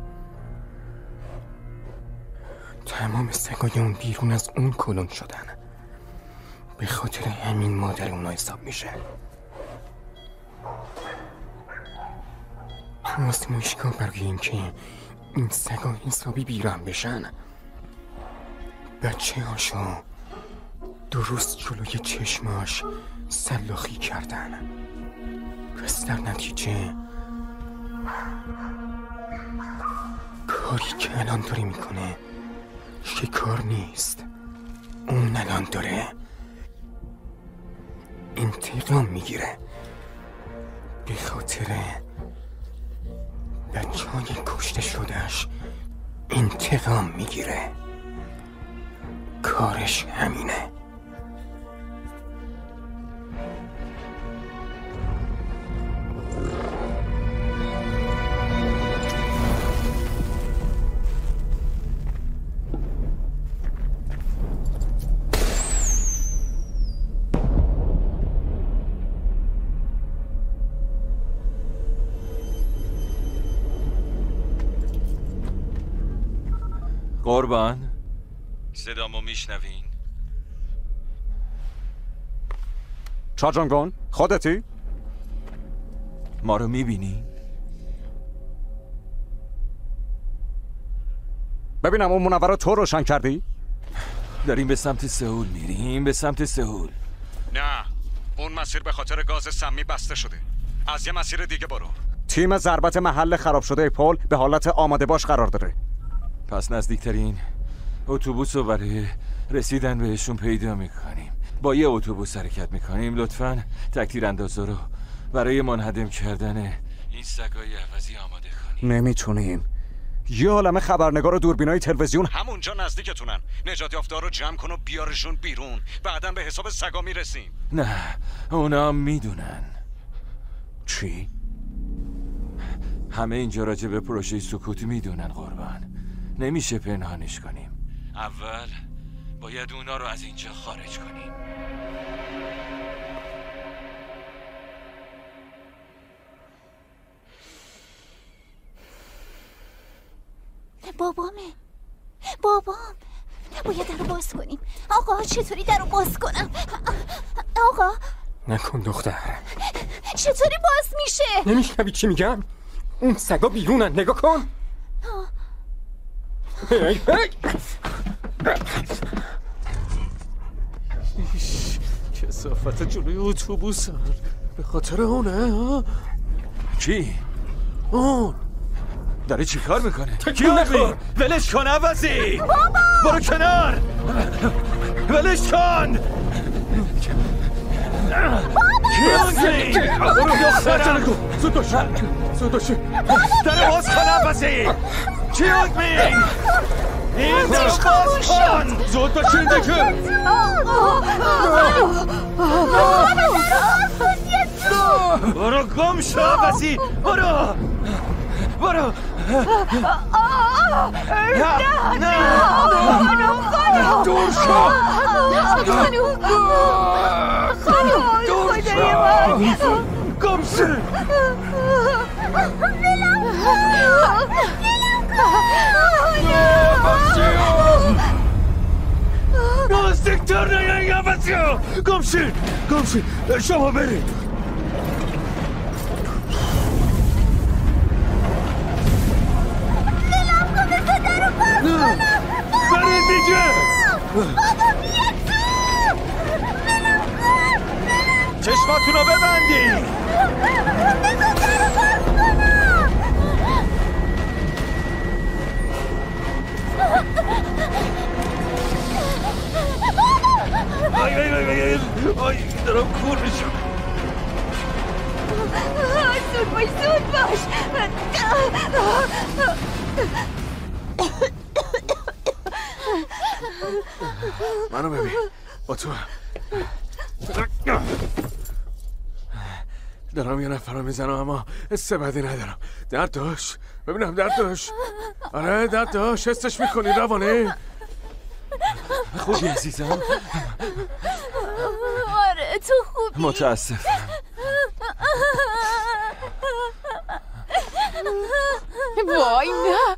Speaker 4: تمام سگای اون بیرون از اون کلون شدن. به خاطر همین مادر اونا حساب میشه. تو آزمایشگاه برای اینکه این سگا حسابی بیرون بشن، بچه هاشو درست جلوی چشماش سلاخی کردن. پس در نتیجه کاری که الان داره میکنه شکار نیست. اون الان داره انتقام میگیره. به خاطر بچه های کشته شدهش انتقام میگیره. کارش همینه.
Speaker 5: قربان، صدامو میشنوین؟
Speaker 2: چاجانگون، خودتی؟
Speaker 5: ما رو میبینی؟
Speaker 2: ببینم اون منور رو تو روشن کردی؟
Speaker 5: داریم به سمت سئول میریم، به سمت سئول.
Speaker 2: نه، اون مسیر به خاطر گاز سمی بسته شده. از یه مسیر دیگه برو. تیم ضربت محل خراب شده پل به حالت آماده باش قرار داره.
Speaker 5: پس نزدیکترین اتوبوس رو برای رسیدن بهشون پیدا میکنیم. با یه اتوبوس حرکت میکنیم. لطفاً تکتیر اندازه رو برای منهدم کردن این سگای عوضی آماده کنیم.
Speaker 2: نمیتونیم. یه عالمه خبرنگار و دوربینای تلویزیون همونجا نزدیکتونن. نجات یافته‌ها رو جمع کن و بیارشون بیرون. بعداً به حساب سگا میرسیم.
Speaker 5: نه، اونا میدونن.
Speaker 2: چی؟
Speaker 5: همه اینجا راجع به پروژه سکوت میدونن قربان. نمیشه پنهانش کنیم. اول باید اونا رو از اینجا خارج کنیم.
Speaker 7: بابامه، بابام. نباید در رو باز کنیم. آقا چطوری در رو باز کنم؟ آقا
Speaker 4: نکن دختر.
Speaker 7: چطوری باز میشه؟
Speaker 4: نمیشنوی چی میگم؟ اون سگا بیرونن، نگاه کن. هی هی
Speaker 8: کثافت جلوی اتوبوس به خاطر اونه ها؟
Speaker 5: کی؟
Speaker 8: اون
Speaker 5: داره چی کار میکنه؟
Speaker 14: تکیون نکن! ولش کن عوضی!
Speaker 7: بابا!
Speaker 14: برو کنار! ولش کن!
Speaker 7: بابا!
Speaker 14: برو دخترم!
Speaker 8: زود باش! زود باش!
Speaker 14: داره باز کن عوضی! کیوت می! این در باز کن! زود باشین دکه! برو گم شو عوضی! برو! برو!
Speaker 15: نه نه
Speaker 14: دور شو!
Speaker 15: خانوم خانوم خدای من
Speaker 14: گم شو!
Speaker 15: ولم
Speaker 14: نزدیکتر نیایی عوضی ها! گم شید! گم شید! شما برید! اینجا.
Speaker 15: بابا بیا تو. منم کن.
Speaker 14: چشماتون رو ببندی.
Speaker 15: بذار در رو باز کنم.
Speaker 14: آی آی آی آی آی دارم کور میشم.
Speaker 9: زود باش زود باش.
Speaker 8: منو ببین با تو دارم یه نفر رو میزنم اما حس بدی ندارم. درد داشت ببینم درد داشت. آره درد داشت حسش میکنی روانه. خوبی عزیزم؟
Speaker 15: آره تو خوبی؟
Speaker 5: متاسفم.
Speaker 11: وای نه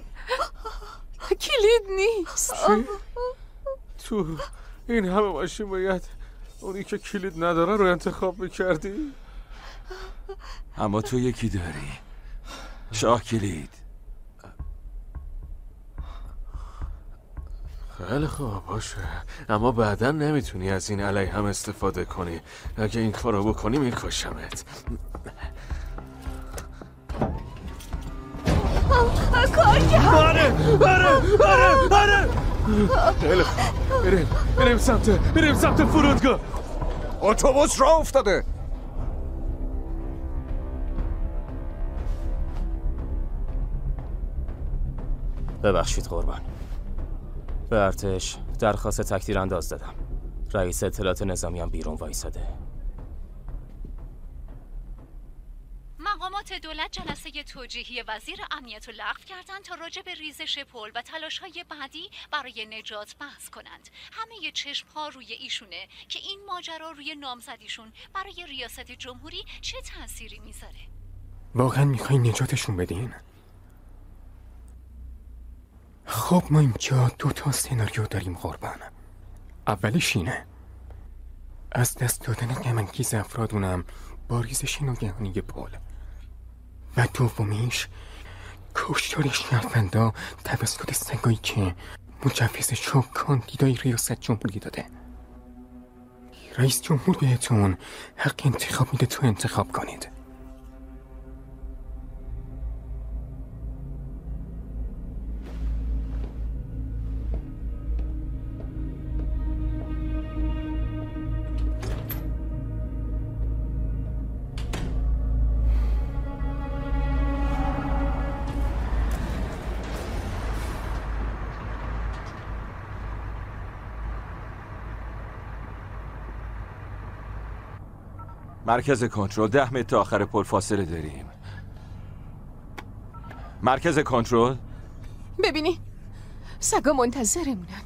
Speaker 11: کلید نیست.
Speaker 8: چی؟ تو این همه ماشین باید اونی که کلید نداره رو انتخاب میکردی؟
Speaker 5: اما تو یکی داری، شاه کلید.
Speaker 8: خیلی خوب باشه، اما بعدا نمیتونی از این علیه هم استفاده کنی. اگه این کارو بکنی میکشمت.
Speaker 15: کجا؟
Speaker 14: آره آره آره آره.
Speaker 8: خیلی خوب بریم بریم سمت بریم سمت فرودگاه.
Speaker 3: اتوبوس راه افتاده.
Speaker 10: ببخشید قربان. به ارتش درخواست تکتیر انداز دادم. رئیس اطلاعات نظامی هم بیرون وایساده.
Speaker 7: مقامات دولت جلسه توجیهی وزیر امنیت رو لغو کردند تا راجع به ریزش پل و تلاش‌های بعدی برای نجات بحث کنند. همه چشم‌ها روی ایشونه که این ماجرا روی نامزدیشون برای ریاست جمهوری چه تأثیری میذاره.
Speaker 4: واقعا میخواین نجاتشون بدین؟ خب ما اینجا دو تا سناریو داریم قربان. اولیش اینه، از دست دادن غم‌انگیز افرادونم با ریزش ناگهانی پل، و دومیش کشتار شهروندا توسط سگایی که مجوز شو کاندیدای ریاست جمهوری داده. رئیس جمهور بهتون حق انتخاب میده، تو انتخاب کنید.
Speaker 5: مرکز کنترل، ده متر تا آخر پل فاصله داریم. مرکز کنترل.
Speaker 11: ببینی سگا منتظرمونن.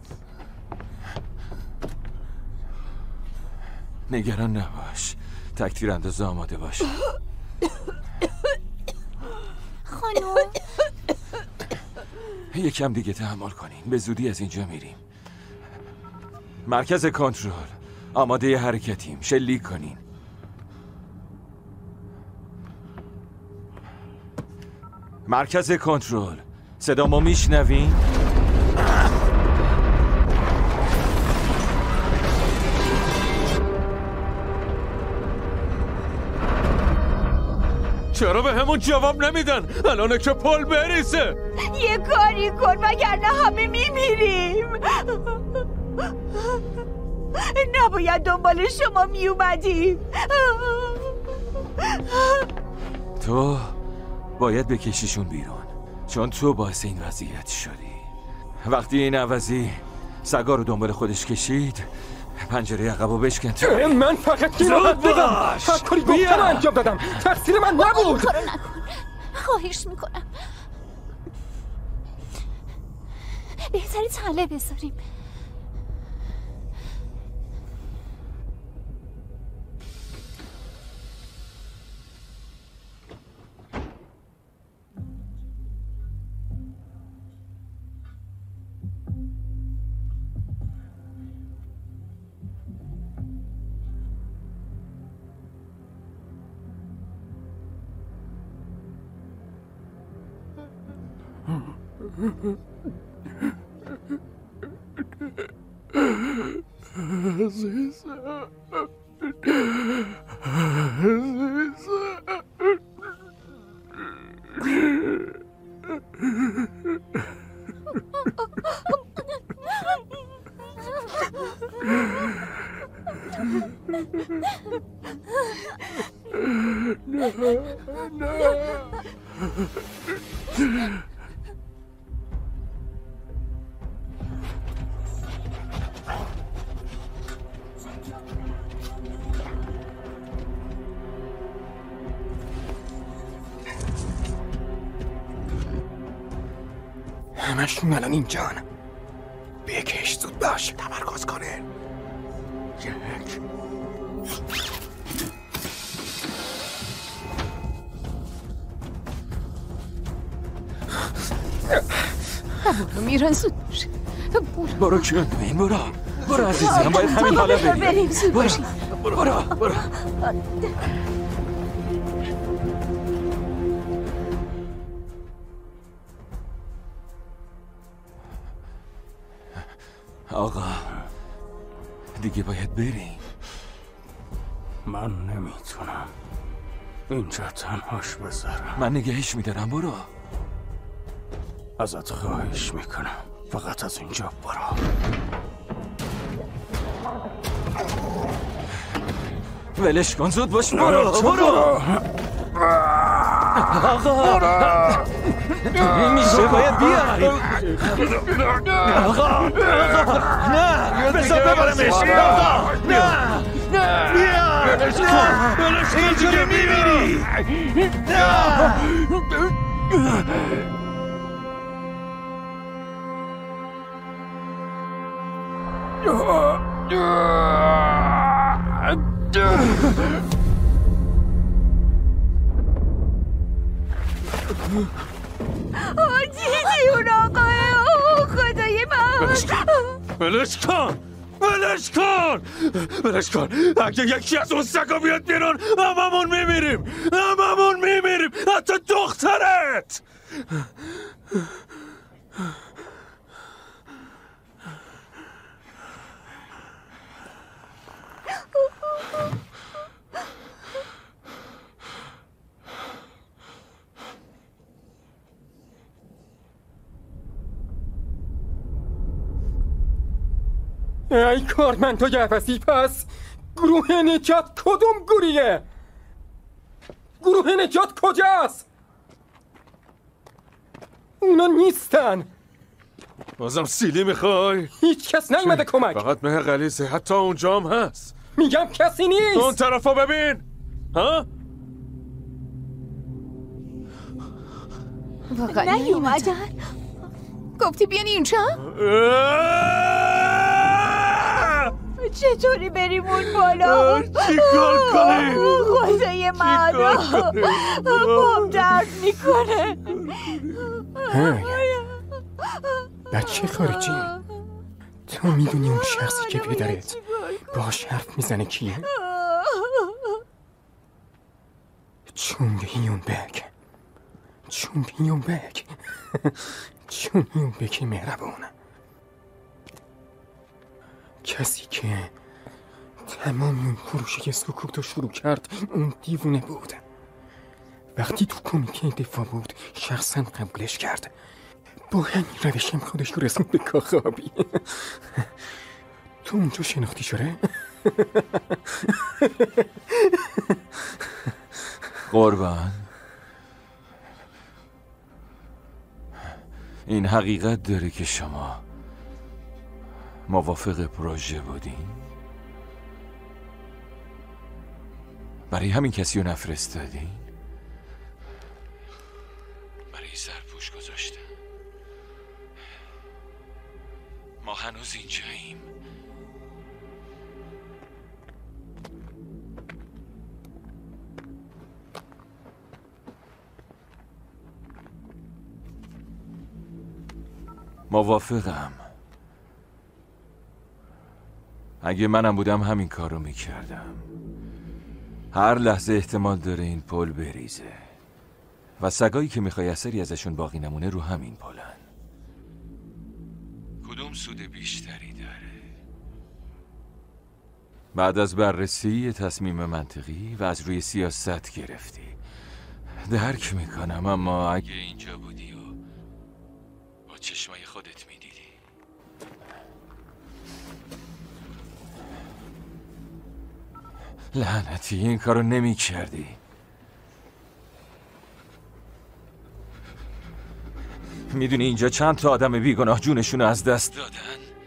Speaker 5: نگران نباش، تکتیر انداز آماده باش.
Speaker 15: خانم
Speaker 5: یکم دیگه تحمل کنین، به زودی از اینجا میریم. مرکز کنترل، آماده حرکتیم، شلیک کنین. مرکز کنترل، صدامو میشنوین؟
Speaker 8: چرا به همون جواب نمیدن؟ الانه که پل بریزه.
Speaker 9: یه کاری کن وگرنه همه میمیریم. نباید دنبال شما میومدیم.
Speaker 5: تو باید بکشیشون بیرون، چون تو باعث این وضعیت شدی. وقتی این عوضی سگا رو دنبال خودش کشید، پنجره عقبو بشکن. تو
Speaker 4: من فقط
Speaker 14: زود باش.
Speaker 4: هر کاری گفتم انجام دادم، تقصیر من نبود.
Speaker 7: کارو نکن، خواهش میکنم. بهتری تله بذاریم.
Speaker 8: عزیزم نه نه
Speaker 4: همشون الان اینجان. بکش زود باش. تمرکز کنه. یک
Speaker 11: برو میرن زود باش.
Speaker 5: برو کیان ببین برو برو عزیزم باید همین حالا بریم
Speaker 11: بریم زود باشیم.
Speaker 5: برو برو برو آقا دیگه باید بریم.
Speaker 1: من نمیتونم اینجا تنهاش بذارم.
Speaker 5: من نگهش میدارم. برو
Speaker 1: ازت خواهش میکنم فقط از اینجا برو.
Speaker 5: ولش کن زود باش برو برو آقا این میشه باید بیای آقا آقا نه بذار ببرمش آقا نه نه بیا نه اینجوری میبینی نه
Speaker 9: دیدی اون آقای خدای من
Speaker 8: ولش کن ولش کن ولش کن اگه یکی از اون سگا بیاد بیرون هممون میمیریم هممون میمیریم حتی دخترت.
Speaker 4: ای کارمندای عوضی پس گروه نجات کدوم گوریه؟ گروه نجات کجاست؟ اونا نیستن.
Speaker 8: بازم سیلی میخوای؟
Speaker 4: هیچ کس نیومده کمک.
Speaker 8: فقط مه غلیظه حتی اونجا هم هست.
Speaker 4: میگم کسی نیست.
Speaker 8: اون طرفا ببین ها؟
Speaker 11: واقعا نیومدن. گفتی بیانی اینجا؟
Speaker 9: چطوری بریم اون بالا؟
Speaker 8: چی کار کنیم؟
Speaker 9: خدای من پام درد میکنه.
Speaker 4: بچه خارجی تو میدونی اون شخصی که پدرت باهاش حرف میزنه کیه؟ چون بیون بگ چون بیون بگ چون بیون بگ مهربون، کسی که تمام اون پروژه سکوتو شروع کرد اون دیوونه بود. وقتی تو کمیته دفاع بود شخصا قبولش کرد. با همین روشم خودش رو رسون به کاخ آبی. تو اونجا شناختی شده؟
Speaker 5: قربان این حقیقت داره که شما موافق پروژه بودین؟ برای همین کسی رو نفرستادین؟ برای سرپوش گذاشتن؟ ما هنوز اینجاییم. موافقم. اگه منم بودم همین کار رو میکردم. هر لحظه احتمال داره این پل بریزه و سگایی که میخوای اثری ازشون باقی نمونه رو همین پلن. کدوم سود بیشتری داره. بعد از بررسی یه تصمیم منطقی و از روی سیاست گرفتی. درک میکنم، اما اگه اینجا بودی و با چشمای خودت میدیدی. لعنتی، این کارو نمی کردی. میدونی اینجا چند تا آدم بیگناه جونشون از دست دادن؟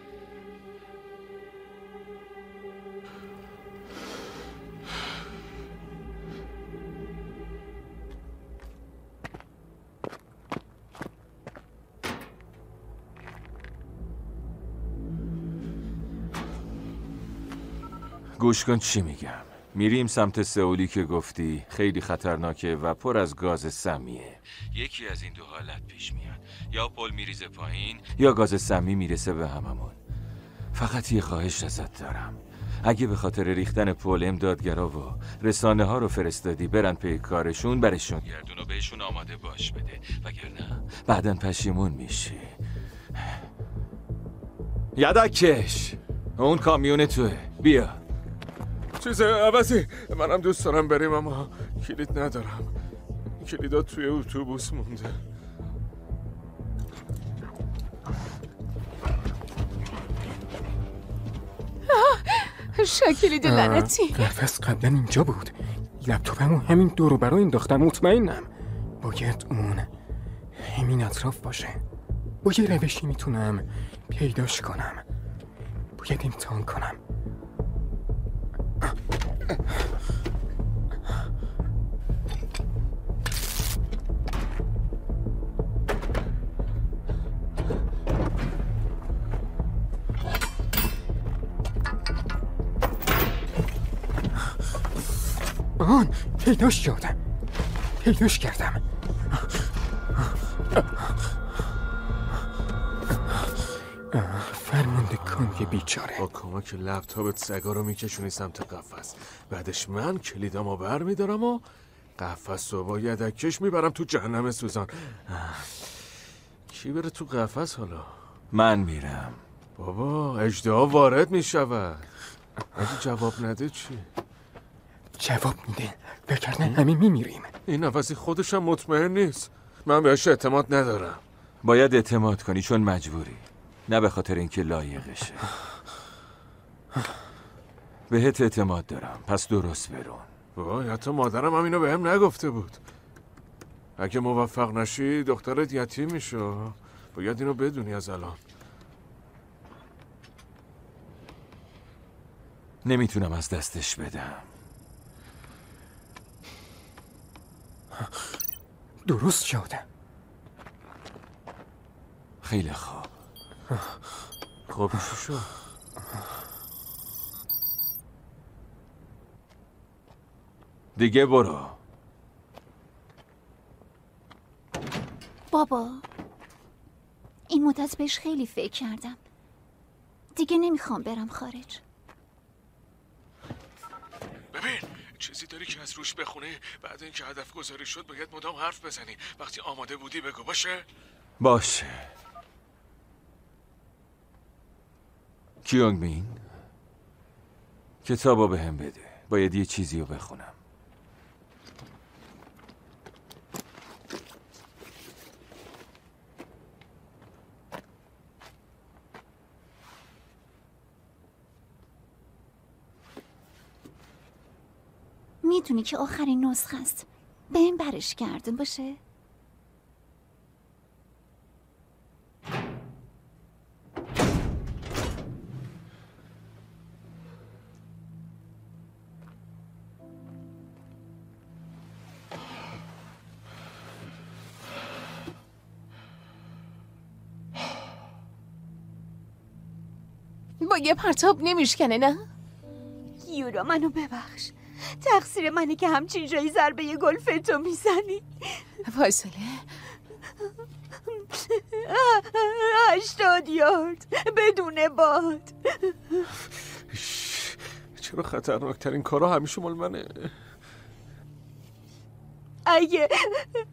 Speaker 5: گوش کن چی میگم. میریم سمت سئولی که گفتی خیلی خطرناکه و پر از گاز سمیه. یکی از این دو حالت پیش میاد، یا پل میریزه پایین یا گاز سمی میرسه به هممون. فقط یه خواهش ازت دارم، اگه به خاطر ریختن پل امدادگرا و رسانه ها رو فرستادی برن پی کارشون، برشون گردون و بهشون آماده باش بده، وگرنه بعدن پشیمون میشی. یدک کش، اون کامیون توه، بیا.
Speaker 8: چیز عوضی، منم دوست دارم بریم اما کلید ندارم. کلیدا توی اتوبوس مونده.
Speaker 11: شکلی دو لعنتی.
Speaker 4: قفس قبلا اینجا بود. لپتاپمو همین دور و برای انداختم. مطمئنم باید اون همین اطراف باشه. با یه روشی میتونم پیداش کنم. باید امتحان کنم. آن پیداش شدم. پیداش کردم. فرمانده کانگ بیچاره.
Speaker 8: با کمک لپتاپت سگا رو میکشونی سمت قفس. بعدش من کلیدامو بر میدارم و قفس رو با یدکش میبرم تو جهنم سوزان. کی بره تو قفس حالا؟
Speaker 5: من میرم.
Speaker 8: بابا اژدها وارد میشود. اگه جواب نده چی؟
Speaker 4: جواب میده وگرنه همه میمیریم.
Speaker 8: این عوضی خودشم مطمئن نیست. من بهش اعتماد ندارم.
Speaker 5: باید اعتماد کنی چون مجبوری، نه به خاطر اینکه لایقشه. بهت اعتماد دارم، پس درست برون.
Speaker 8: وای، حتی مادرم هم اینو بهم نگفته بود. اگه موفق نشی دخترت یتیم میشه. باید اینو بدونی از الان.
Speaker 5: نمیتونم از دستش بدم.
Speaker 4: درست شده.
Speaker 5: خیلی خوب.
Speaker 8: خب چی شد؟
Speaker 5: دیگه برو.
Speaker 7: بابا این مدت بهش خیلی فکر کردم. دیگه نمیخوام برم خارج.
Speaker 8: ببین چیزی داری که از روش بخونه. بعد اینکه هدف گذاری شد باید مدام حرف بزنی. وقتی آماده بودی بگو. باشه؟
Speaker 5: باشه. کیونگ مین، کتابو به هم بده. باید یه چیزی رو بخونم.
Speaker 7: میدونی که آخرین نسخه است. به این برش گردون باشه؟
Speaker 11: با یه پرتاب نمیشکنه نه؟
Speaker 9: یورا منو ببخش. تقصیر منه که همچین جایی ضربه یه گلفتو میزنی.
Speaker 11: فاصله
Speaker 9: هشتاد یارد بدون باد.
Speaker 8: چرا خطرناکترین کارا همیشه مال منه؟
Speaker 9: اگه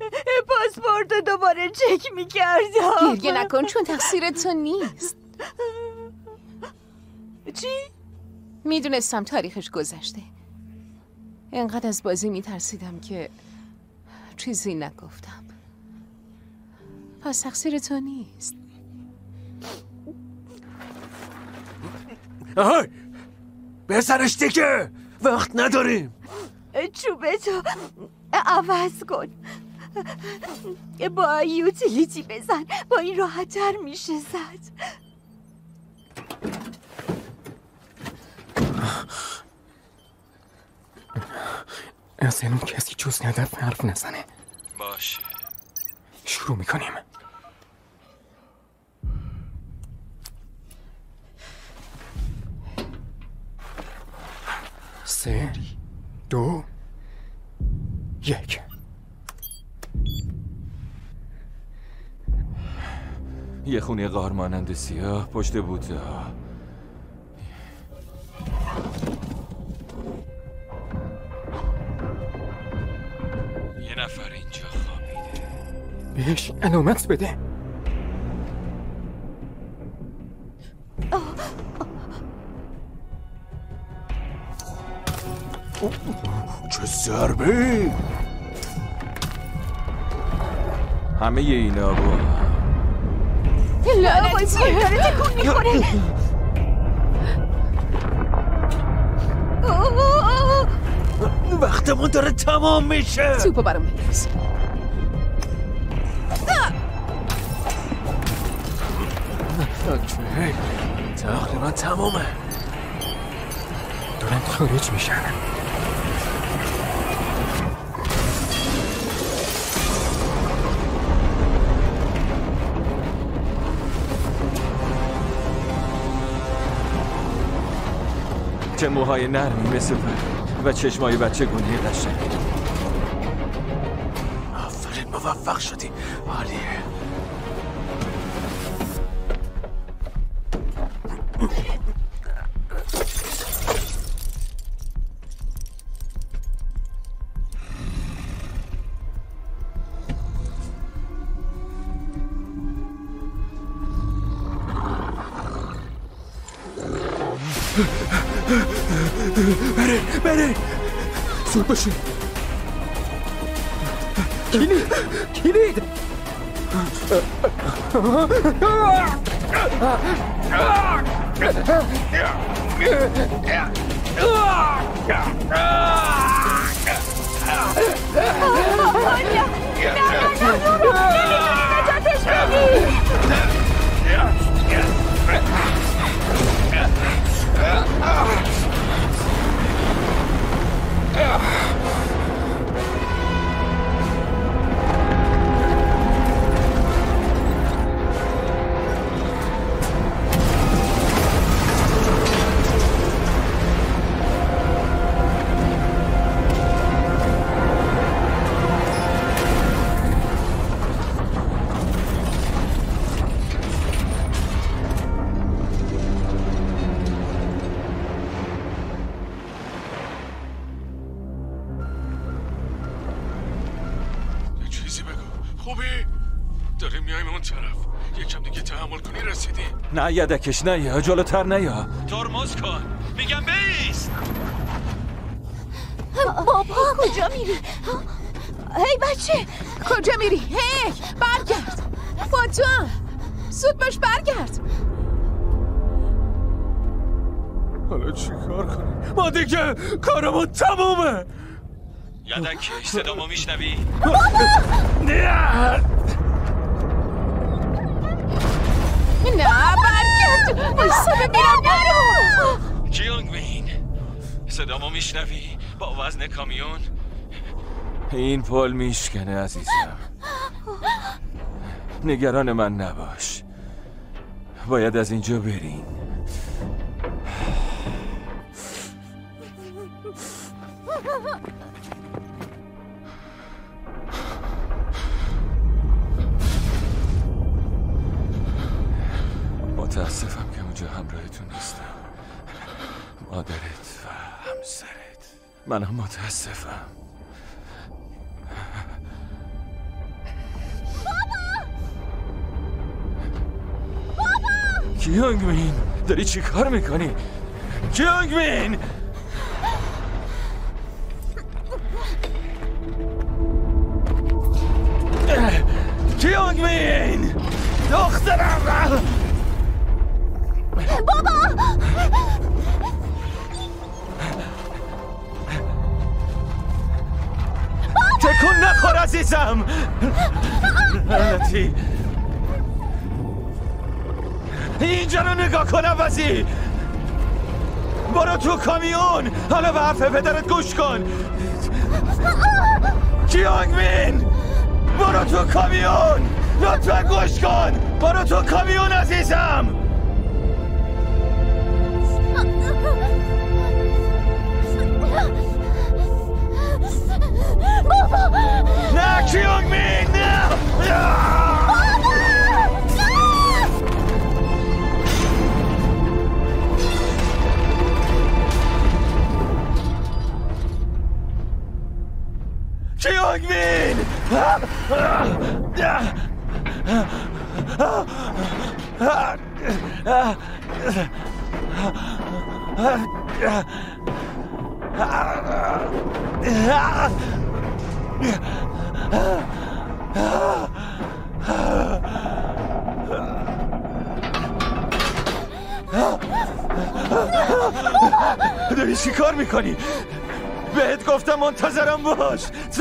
Speaker 9: پاسپورت دوباره چک میکردم.
Speaker 11: گریه نکن چون تقصیر تو نیست.
Speaker 9: چی؟
Speaker 11: میدونستم تاریخش گذشته. اینقدر از بازی میترسیدم که چیزی نگفتم. پس تقصیر تو نیست.
Speaker 8: آهای بسرش دیگه، وقت نداریم.
Speaker 9: چوبتو عوض کن، با یوتیلیتی بزن، با این راحت تر میشه زد.
Speaker 4: از اینون کسی جز ندف حرف نزنه.
Speaker 5: باشه
Speaker 4: شروع میکنیم. سه دو یک.
Speaker 5: یه خونه غار مانند سیاه پشت بوته ها. یه نفر اینجا خوابیده.
Speaker 4: بهش علامت بده.
Speaker 8: چه ضربه!
Speaker 5: همه اینا با
Speaker 9: لعنتی داره تکون میخوره.
Speaker 8: وقتمون داره تمام میشه.
Speaker 11: توپو برام بریز.
Speaker 8: اوکی تقریبا تمامه.
Speaker 4: دارن خارج میشن.
Speaker 5: چه موهای نرمی مثل پر و چشمای بچه گونه قشنگ.
Speaker 8: آفرین موفق شدی. عالیه.
Speaker 14: بره بره زود باشی. کلید کلید
Speaker 5: نه یدکش نه یا جلوتر نه یا
Speaker 14: ترمز کن میگم بیست.
Speaker 9: بابا کجا میری؟ هی بچه
Speaker 11: کجا میری؟ هی برگرد. با تو هم زود باش برگرد.
Speaker 8: حالا چی کار کنیم؟ ما دیگه کارمون تمومه.
Speaker 14: یدک صدامو میشنوی؟
Speaker 9: بابا
Speaker 14: نه
Speaker 11: نه برگرد. ایسا ببینم برو.
Speaker 14: کیونگ مین صدامو میشنوی؟ با وزن کامیون
Speaker 5: این پل میشکنه عزیزم. نگران من نباش. باید از اینجا بریم. متاسفم که اونجا همراهتون نیستم. مادرت و همسرت. منم متاسفم. کیونگ مین داری چی کار میکنی؟
Speaker 14: کیونگ مین کیونگ مین دخترم
Speaker 15: بابا
Speaker 14: تکون نخور عزیزم لعنتی اینجا رو نگاه کن عوضی برو تو کامیون حالا به حرف پدرت گوش کن کیونگ مین برو تو کامیون لطفا گوش کن برو تو کامیون عزیزم
Speaker 15: بابا
Speaker 14: نه کیونگ مین نه کیونگ مین داری چی کار میکنی؟ بهت گفتم منتظرم باش تو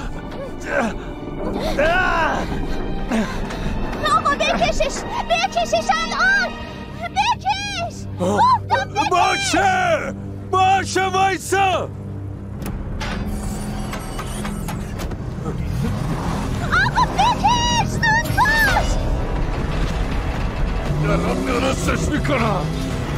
Speaker 15: آقا بکشش بکشش الان بکش گفتم بکش
Speaker 14: باشه باشه وایسا
Speaker 15: آقا بکش زود باش
Speaker 14: دارم درستش میکنم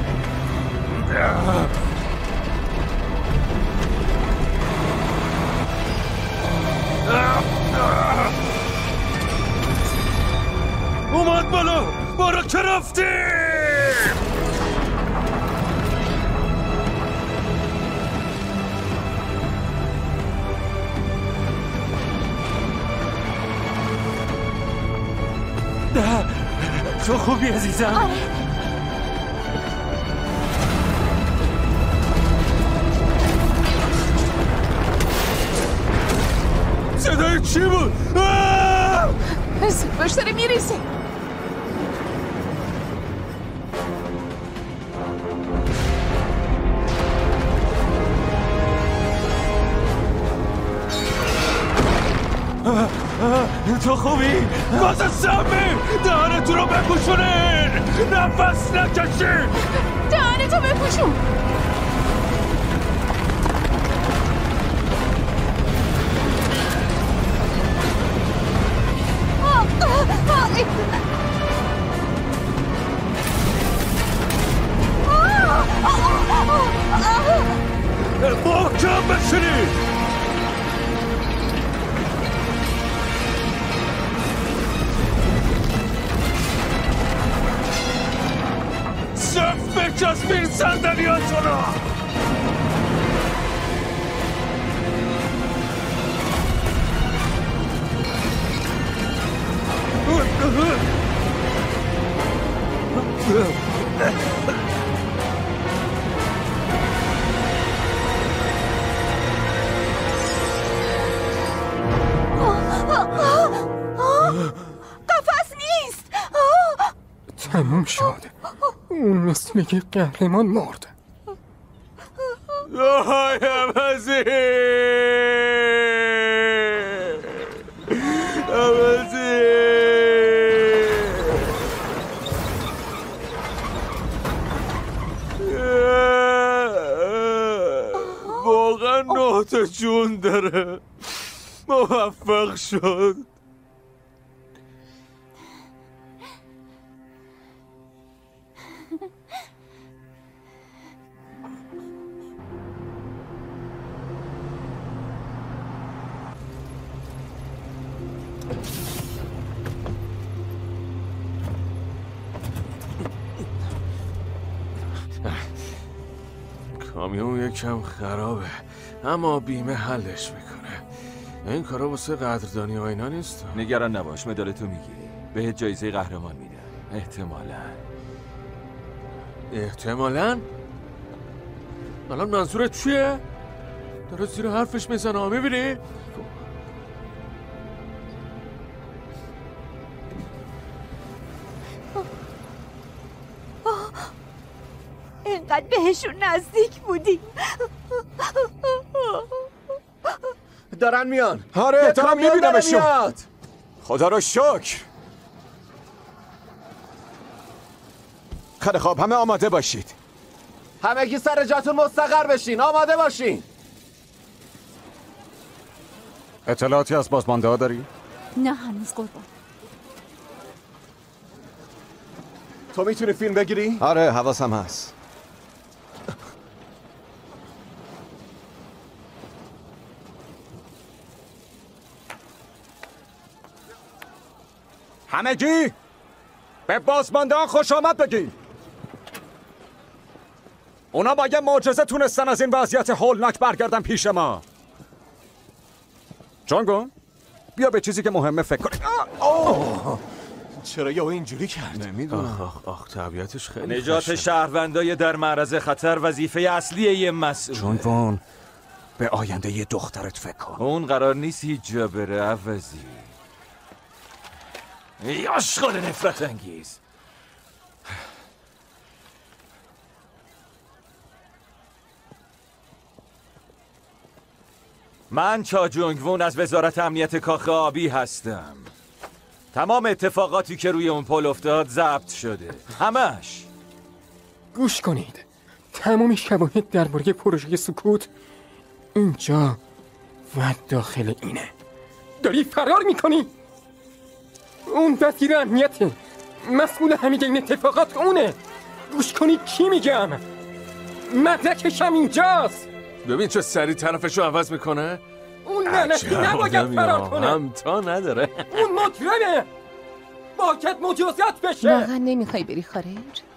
Speaker 14: اومد بالا برو که رفتی تو خوبی عزیزم؟ صدای چی بود؟
Speaker 11: سفرش داره میریزه
Speaker 14: تو خوبی؟ گاز سمی دهنتو رو بپوشونین نفس نکشین
Speaker 11: دهنتو بپوشون
Speaker 14: محکم بشینی صف بچسبین صندلیاتون رو
Speaker 9: قفس نیست
Speaker 4: تموم شد اون مثل که قهرمان مرد
Speaker 14: آهای عوضی عوضی واقعا نه تا جون داره موفق شد کامیون یکم خرابه اما بیمه حلش میکنه این کارا واسه قدردانی و اینا نیست
Speaker 5: نگران نباش مدالتو میگیری بهت جایزه قهرمان میدن احتمالاً
Speaker 14: احتمالاً
Speaker 8: الان منظورت چیه؟ داره زیر حرفش میزنه، میبینی؟
Speaker 9: اینقدر بهشون نزدیک بودیم.
Speaker 14: دارن میان.
Speaker 3: آره دارم میبینمشون. خدا رو شکر. خیلی خواب، همه آماده باشید.
Speaker 14: همگی سر جاتون مستقر بشین، آماده باشین.
Speaker 2: اطلاعاتی از بازمانده ها داری؟
Speaker 7: نه هنوز قربان.
Speaker 14: تو میتونی فیلم بگیری؟
Speaker 3: آره حواسم هست.
Speaker 2: همگی به بازمانده ها خوش آمد بگی. اونا با یه معجزه تونستن از این وضعیت هولناک برگردن پیش ما. جانگو بیا به چیزی که مهمه فکر کنیم.
Speaker 3: چرا یا اینجوری کرد؟
Speaker 8: نمیدونم. آخ آخ طبیعتش خیلی
Speaker 5: نجات شهروندای در معرض خطر وظیفه اصلی یه مسئول.
Speaker 2: جانگو به آینده یه دخترت فکر کن.
Speaker 5: اون قرار نیست هیچ جا بره عوضی. ای آشغال نفرت انگیز. من چا جونگوون از وزارت امنیت کاخ آبی هستم. تمام اتفاقاتی که روی اون پل افتاد ضبط شده، همش.
Speaker 4: گوش کنید، تمام شواهد درباره پروژه سکوت اینجا و داخل اینه. داری فرار میکنی؟ اون وزیر امنیته، مسئول همه این اتفاقات اونه. گوش کنید کی میگم. مدرکشم اینجاست.
Speaker 8: ببین چه سریع طرفشو عوض میکنه.
Speaker 4: اون لعنتی نباید فرار کنه.
Speaker 8: هم تا نداره.
Speaker 4: اون مجرمه، باید مجازات بشه.
Speaker 11: واقعا نمیخوای بری خارج؟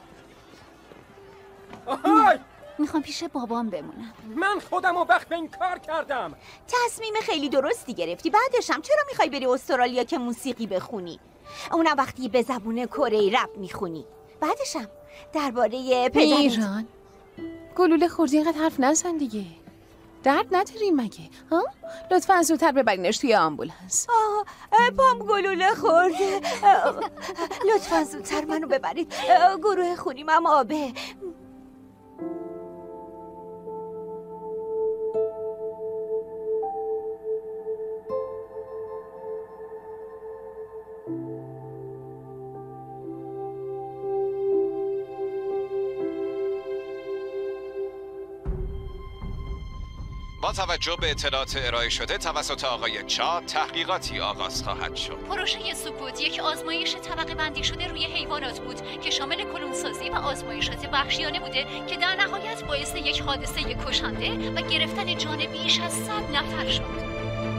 Speaker 4: آهای،
Speaker 7: میخوام پیش بابام بمونم.
Speaker 4: من خودم رو وقت به این کار کردم.
Speaker 9: تصمیم خیلی درستی گرفتی. بعدش هم چرا میخوای بری استرالیا که موسیقی بخونی؟ اونم وقتی به زبون کره رپ میخونی. بعدش هم درباره پدرت.
Speaker 11: ایران گلوله خوردی، اینقدر حرف نزن دیگه. درد نداری مگه؟ ها؟ لطفاً زودتر ببرینش توی آمبولانس.
Speaker 9: آه پام گلوله خورده. لطفاً زودتر منو ببرید. گروه خونیم هم آبه.
Speaker 3: با توجه به اطلاعات ارائه شده توسط آقای چا، تحقیقاتی آغاز خواهد شد.
Speaker 7: پروژه سکوت یک آزمایش طبقه بندی شده روی حیوانات بود که شامل کلونسازی و آزمایشات وحشیانه بوده که در نهایت باعث یک حادثه کشنده و گرفتن جان بیش از صد نفر شد.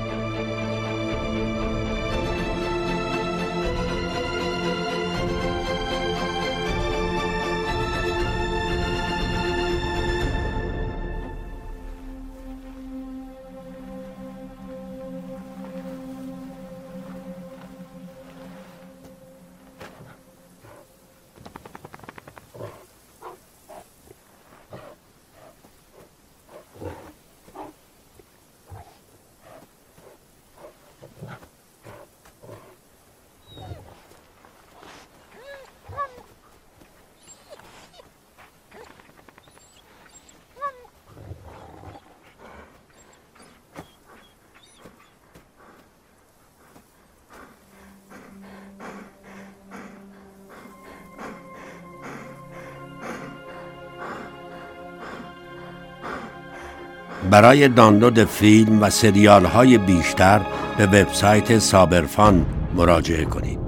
Speaker 16: برای دانلود فیلم و سریال های بیشتر به وبسایت سابرفان مراجعه کنید.